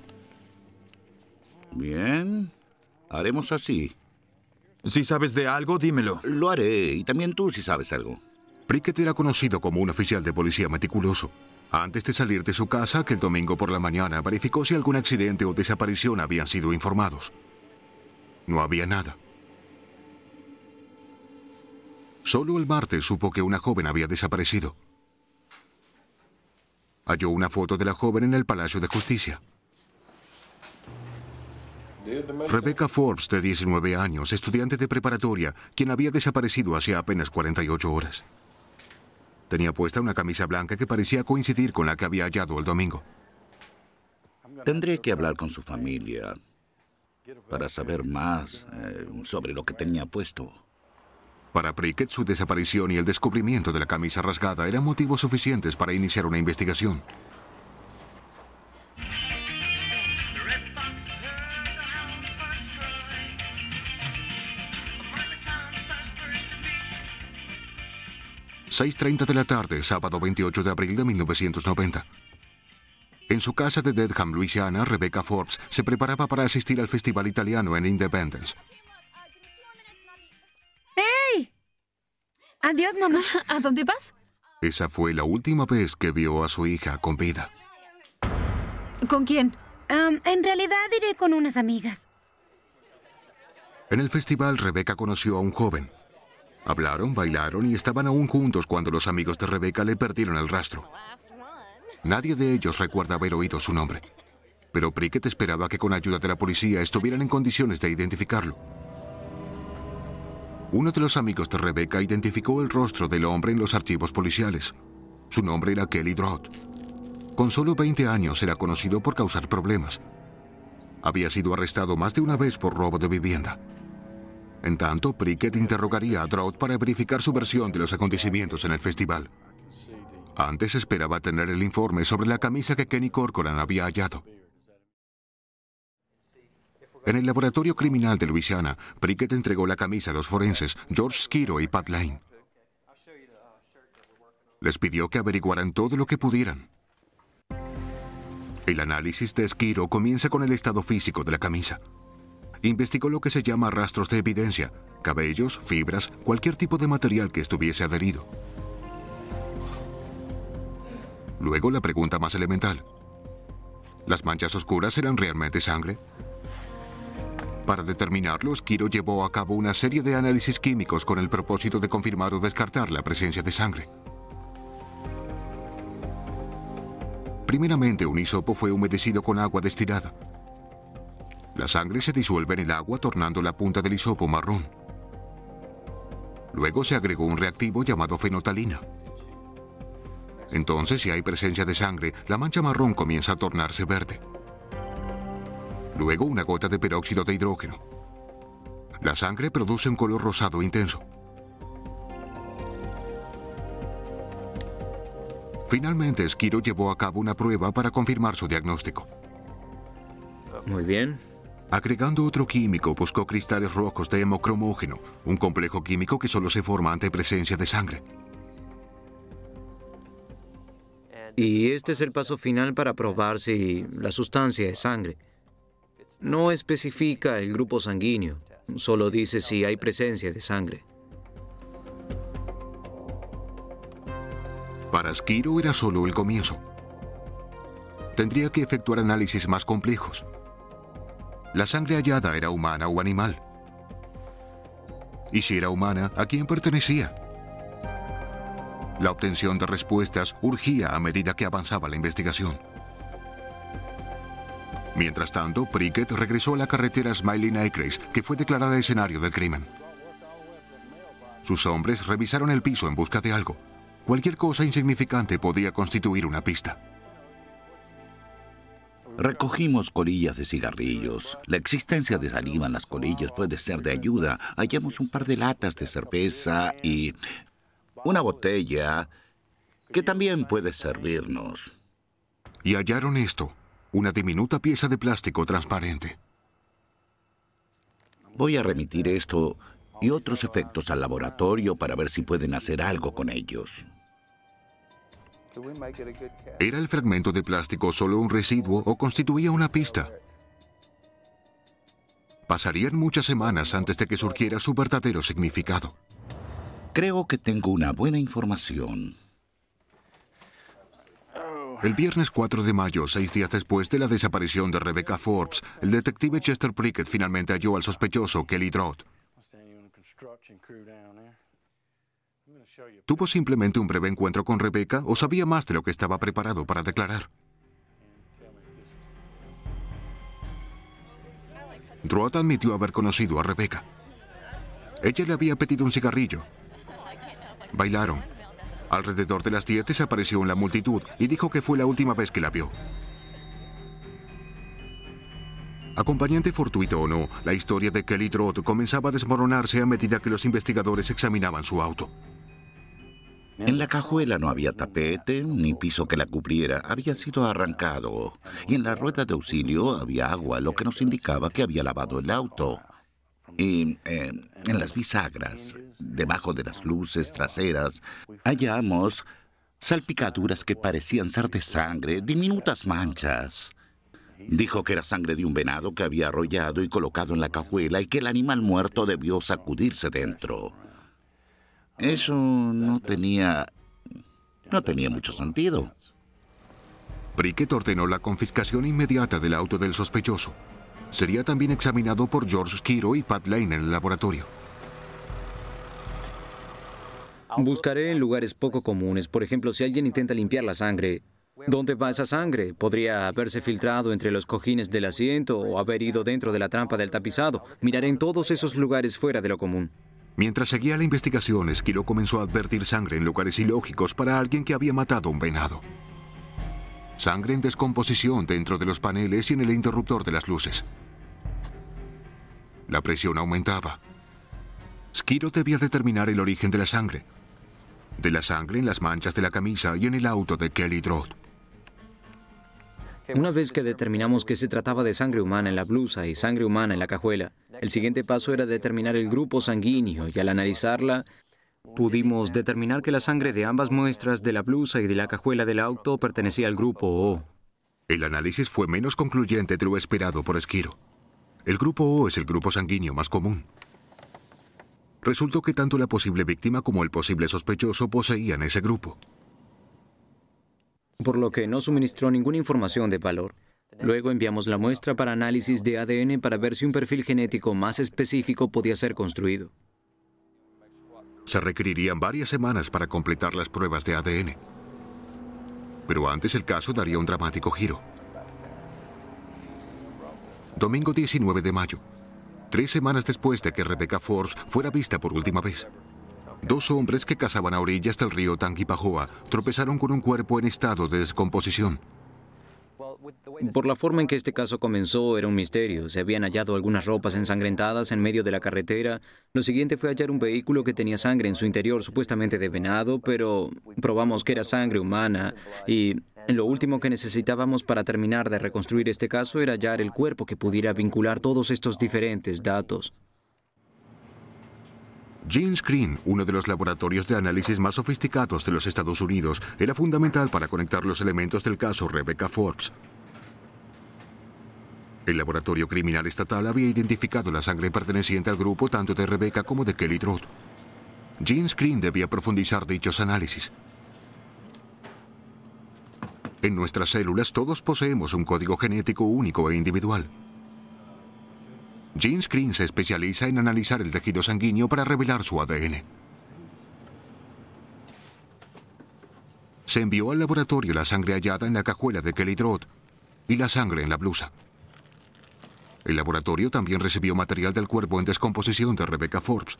Bien, haremos así. Si sabes de algo, dímelo. Lo haré, y también tú si sabes algo. Prickett era conocido como un oficial de policía meticuloso. Antes de salir de su casa, aquel domingo por la mañana, verificó si algún accidente o desaparición habían sido informados. No había nada. Solo el martes supo que una joven había desaparecido. Halló una foto de la joven en el Palacio de Justicia. Rebecca Forbes, de diecinueve años, estudiante de preparatoria, quien había desaparecido hacía apenas cuarenta y ocho horas. Tenía puesta una camisa blanca que parecía coincidir con la que había hallado el domingo. Tendré que hablar con su familia. para saber más eh, sobre lo que tenía puesto. Para Prickett, su desaparición y el descubrimiento de la camisa rasgada eran motivos suficientes para iniciar una investigación. seis treinta de la tarde, sábado veintiocho de abril de mil novecientos noventa. En su casa de Dedham, Luisiana, Rebecca Forbes se preparaba para asistir al festival italiano en Independence. ¡Hey! Adiós, mamá. ¿A dónde vas? Esa fue la última vez que vio a su hija con vida. ¿Con quién? Um, en realidad iré con unas amigas. En el festival, Rebecca conoció a un joven. Hablaron, bailaron y estaban aún juntos cuando los amigos de Rebecca le perdieron el rastro. Nadie de ellos recuerda haber oído su nombre, pero Prickett esperaba que con ayuda de la policía estuvieran en condiciones de identificarlo. Uno de los amigos de Rebecca identificó el rostro del hombre en los archivos policiales. Su nombre era Kelly Drott. Con solo veinte años era conocido por causar problemas. Había sido arrestado más de una vez por robo de vivienda. En tanto, Prickett interrogaría a Drott para verificar su versión de los acontecimientos en el festival. Antes esperaba tener el informe sobre la camisa que Kenny Corcoran había hallado. En el laboratorio criminal de Luisiana, Prickett entregó la camisa a los forenses George Skiro y Pat Lane. Les pidió que averiguaran todo lo que pudieran. El análisis de Skiro comienza con el estado físico de la camisa. Investigó lo que se llama rastros de evidencia, cabellos, fibras, cualquier tipo de material que estuviese adherido. Luego la pregunta más elemental: ¿las manchas oscuras eran realmente sangre? Para determinarlo, Skiro llevó a cabo una serie de análisis químicos con el propósito de confirmar o descartar la presencia de sangre. Primeramente, un hisopo fue humedecido con agua destilada. La sangre se disuelve en el agua, tornando la punta del hisopo marrón. Luego se agregó un reactivo llamado fenotalina. Entonces, si hay presencia de sangre, la mancha marrón comienza a tornarse verde. Luego, una gota de peróxido de hidrógeno. La sangre produce un color rosado intenso. Finalmente, Skiro llevó a cabo una prueba para confirmar su diagnóstico. Muy bien. Agregando otro químico, buscó cristales rojos de hemocromógeno, un complejo químico que solo se forma ante presencia de sangre. Y este es el paso final para probar si la sustancia es sangre. No especifica el grupo sanguíneo, solo dice si hay presencia de sangre. Para Skiro era solo el comienzo. Tendría que efectuar análisis más complejos. ¿La sangre hallada era humana o animal? Y si era humana, ¿a quién pertenecía? La obtención de respuestas urgía a medida que avanzaba la investigación. Mientras tanto, Prickett regresó a la carretera Smiling Acres, que fue declarada escenario del crimen. Sus hombres revisaron el piso en busca de algo. Cualquier cosa insignificante podía constituir una pista. Recogimos colillas de cigarrillos. La existencia de saliva en las colillas puede ser de ayuda. Hallamos un par de latas de cerveza y una botella que también puede servirnos. Y hallaron esto, una diminuta pieza de plástico transparente. Voy a remitir esto y otros efectos al laboratorio para ver si pueden hacer algo con ellos. ¿Era el fragmento de plástico solo un residuo o constituía una pista? Pasarían muchas semanas antes de que surgiera su verdadero significado. Creo que tengo una buena información. El viernes cuatro de mayo, seis días después de la desaparición de Rebecca Forbes, el detective Chester Prickett finalmente halló al sospechoso Kelly Drott. ¿Tuvo simplemente un breve encuentro con Rebecca o sabía más de lo que estaba preparado para declarar? Drott admitió haber conocido a Rebecca. Ella le había pedido un cigarrillo. Bailaron. Alrededor de las diez desapareció en la multitud y dijo que fue la última vez que la vio. Acompañante fortuito o no, la historia de Kelly Drott comenzaba a desmoronarse a medida que los investigadores examinaban su auto. En la cajuela no había tapete ni piso que la cubriera, había sido arrancado. Y en la rueda de auxilio había agua, lo que nos indicaba que había lavado el auto. Y eh, en las bisagras, debajo de las luces traseras, hallamos salpicaduras que parecían ser de sangre, diminutas manchas. Dijo que era sangre de un venado que había arrollado y colocado en la cajuela y que el animal muerto debió sacudirse dentro. Eso no tenía... no tenía mucho sentido. Prickett ordenó la confiscación inmediata del auto del sospechoso. Sería también examinado por George Skiro y Pat Lane en el laboratorio. Buscaré en lugares poco comunes. Por ejemplo, si alguien intenta limpiar la sangre, ¿dónde va esa sangre? Podría haberse filtrado entre los cojines del asiento o haber ido dentro de la trampa del tapizado. Miraré en todos esos lugares fuera de lo común. Mientras seguía la investigación, Skiro comenzó a advertir sangre en lugares ilógicos para alguien que había matado a un venado. Sangre en descomposición dentro de los paneles y en el interruptor de las luces. La presión aumentaba. Skiro debía determinar el origen de la sangre. De la sangre en las manchas de la camisa y en el auto de Kelly Drott. Una vez que determinamos que se trataba de sangre humana en la blusa y sangre humana en la cajuela, el siguiente paso era determinar el grupo sanguíneo y al analizarla, pudimos determinar que la sangre de ambas muestras de la blusa y de la cajuela del auto pertenecía al grupo O. El análisis fue menos concluyente de lo esperado por Skiro. El grupo O es el grupo sanguíneo más común. Resultó que tanto la posible víctima como el posible sospechoso poseían ese grupo. Por lo que no suministró ninguna información de valor. Luego enviamos la muestra para análisis de A D N para ver si un perfil genético más específico podía ser construido. Se requerirían varias semanas para completar las pruebas de A D N. Pero antes el caso daría un dramático giro. Domingo diecinueve de mayo. Tres semanas después de que Rebecca Forbes fuera vista por última vez. Dos hombres que cazaban a orillas del río Tangipahoa tropezaron con un cuerpo en estado de descomposición. Por la forma en que este caso comenzó, era un misterio. Se habían hallado algunas ropas ensangrentadas en medio de la carretera. Lo siguiente fue hallar un vehículo que tenía sangre en su interior, supuestamente de venado, pero probamos que era sangre humana. Y lo último que necesitábamos para terminar de reconstruir este caso era hallar el cuerpo que pudiera vincular todos estos diferentes datos. Gene Screen, uno de los laboratorios de análisis más sofisticados de los Estados Unidos, era fundamental para conectar los elementos del caso Rebecca Forbes. El laboratorio criminal estatal había identificado la sangre perteneciente al grupo tanto de Rebecca como de Kelly Drott. Gene Screen debía profundizar dichos análisis. En nuestras células todos poseemos un código genético único e individual. Gene Screen se especializa en analizar el tejido sanguíneo para revelar su A D N. Se envió al laboratorio la sangre hallada en la cajuela de Kelly Drott y la sangre en la blusa. El laboratorio también recibió material del cuerpo en descomposición de Rebecca Forbes.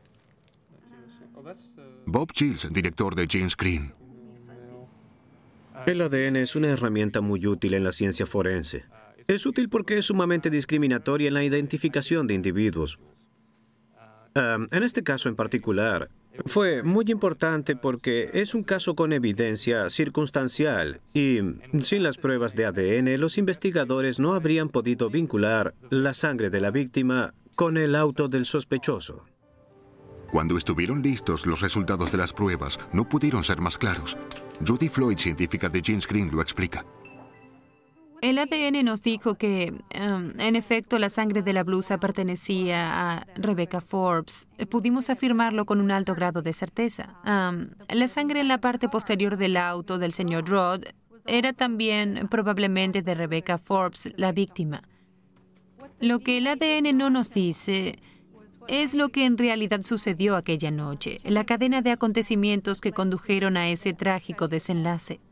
Bob Chills, director de Gene Screen. El A D N es una herramienta muy útil en la ciencia forense. Es útil porque es sumamente discriminatoria en la identificación de individuos. Um, en este caso en particular, fue muy importante porque es un caso con evidencia circunstancial y sin las pruebas de A D N, los investigadores no habrían podido vincular la sangre de la víctima con el auto del sospechoso. Cuando estuvieron listos los resultados de las pruebas, no pudieron ser más claros. Judy Floyd, científica de Gene Screen, lo explica. El A D N nos dijo que, um, en efecto, la sangre de la blusa pertenecía a Rebecca Forbes. Pudimos afirmarlo con un alto grado de certeza. Um, la sangre en la parte posterior del auto del señor Drott era también probablemente de Rebecca Forbes, la víctima. Lo que el A D N no nos dice es lo que en realidad sucedió aquella noche, la cadena de acontecimientos que condujeron a ese trágico desenlace.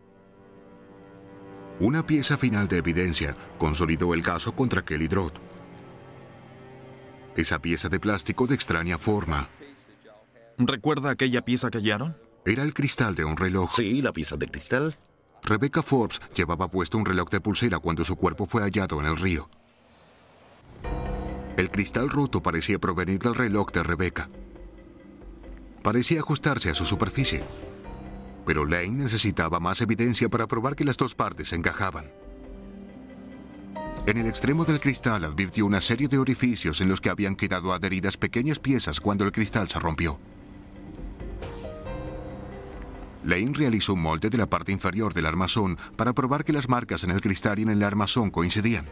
Una pieza final de evidencia consolidó el caso contra Kelly Drott. Esa pieza de plástico de extraña forma. ¿Recuerda aquella pieza que hallaron? Era el cristal de un reloj. Sí, la pieza de cristal. Rebecca Forbes llevaba puesto un reloj de pulsera cuando su cuerpo fue hallado en el río. El cristal roto parecía provenir del reloj de Rebecca. Parecía ajustarse a su superficie. Pero Lane necesitaba más evidencia para probar que las dos partes encajaban. En el extremo del cristal advirtió una serie de orificios en los que habían quedado adheridas pequeñas piezas cuando el cristal se rompió. Lane realizó un molde de la parte inferior del armazón para probar que las marcas en el cristal y en el armazón coincidían.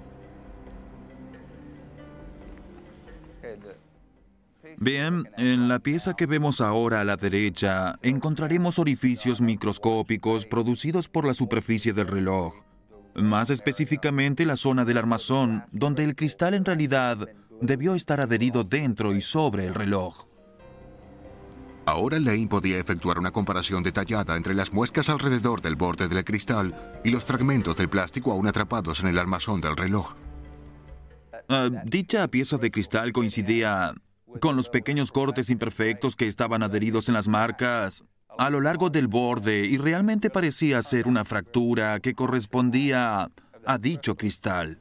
Bien, en la pieza que vemos ahora a la derecha, encontraremos orificios microscópicos producidos por la superficie del reloj. Más específicamente la zona del armazón, donde el cristal en realidad debió estar adherido dentro y sobre el reloj. Ahora Lane podía efectuar una comparación detallada entre las muescas alrededor del borde del cristal y los fragmentos del plástico aún atrapados en el armazón del reloj. Uh, dicha pieza de cristal coincidía con los pequeños cortes imperfectos que estaban adheridos en las marcas a lo largo del borde y realmente parecía ser una fractura que correspondía a dicho cristal.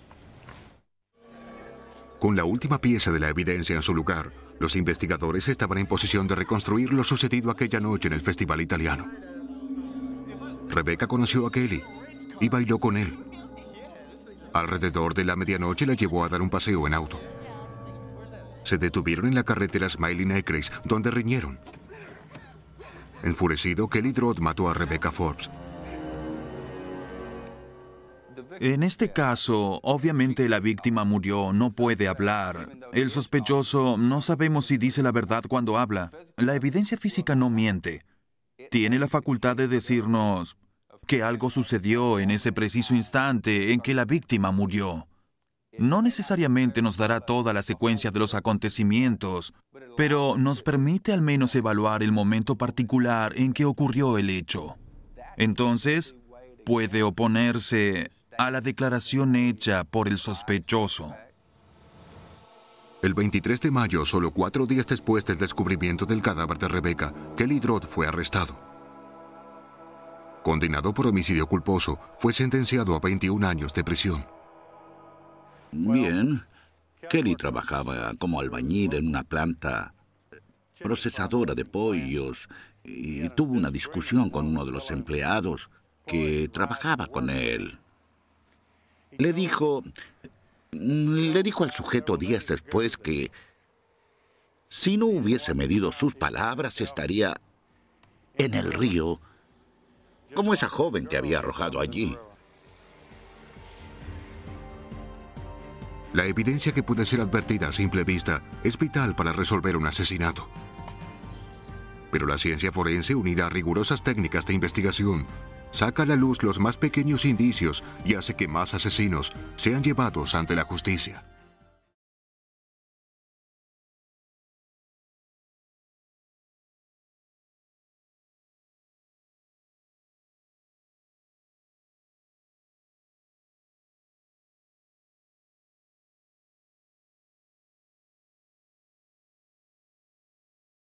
Con la última pieza de la evidencia en su lugar, los investigadores estaban en posición de reconstruir lo sucedido aquella noche en el festival italiano. Rebecca conoció a Kelly y bailó con él. Alrededor de la medianoche la llevó a dar un paseo en auto. Se detuvieron en la carretera Smiley Necklace, donde riñeron. Enfurecido, Kelly Drott mató a Rebecca Forbes. En este caso, obviamente la víctima murió, no puede hablar. El sospechoso no sabemos si dice la verdad cuando habla. La evidencia física no miente. Tiene la facultad de decirnos que algo sucedió en ese preciso instante en que la víctima murió. No necesariamente nos dará toda la secuencia de los acontecimientos, pero nos permite al menos evaluar el momento particular en que ocurrió el hecho. Entonces, puede oponerse a la declaración hecha por el sospechoso. El veintitrés de mayo, solo cuatro días después del descubrimiento del cadáver de Rebecca, Kelly Drott fue arrestado. Condenado por homicidio culposo, fue sentenciado a veintiún años de prisión. Bien, Kelly trabajaba como albañil en una planta procesadora de pollos y tuvo una discusión con uno de los empleados que trabajaba con él. Le dijo, le dijo al sujeto días después que si no hubiese medido sus palabras estaría en el río, como esa joven que había arrojado allí. La evidencia que puede ser advertida a simple vista es vital para resolver un asesinato. Pero la ciencia forense, unida a rigurosas técnicas de investigación, saca a la luz los más pequeños indicios y hace que más asesinos sean llevados ante la justicia.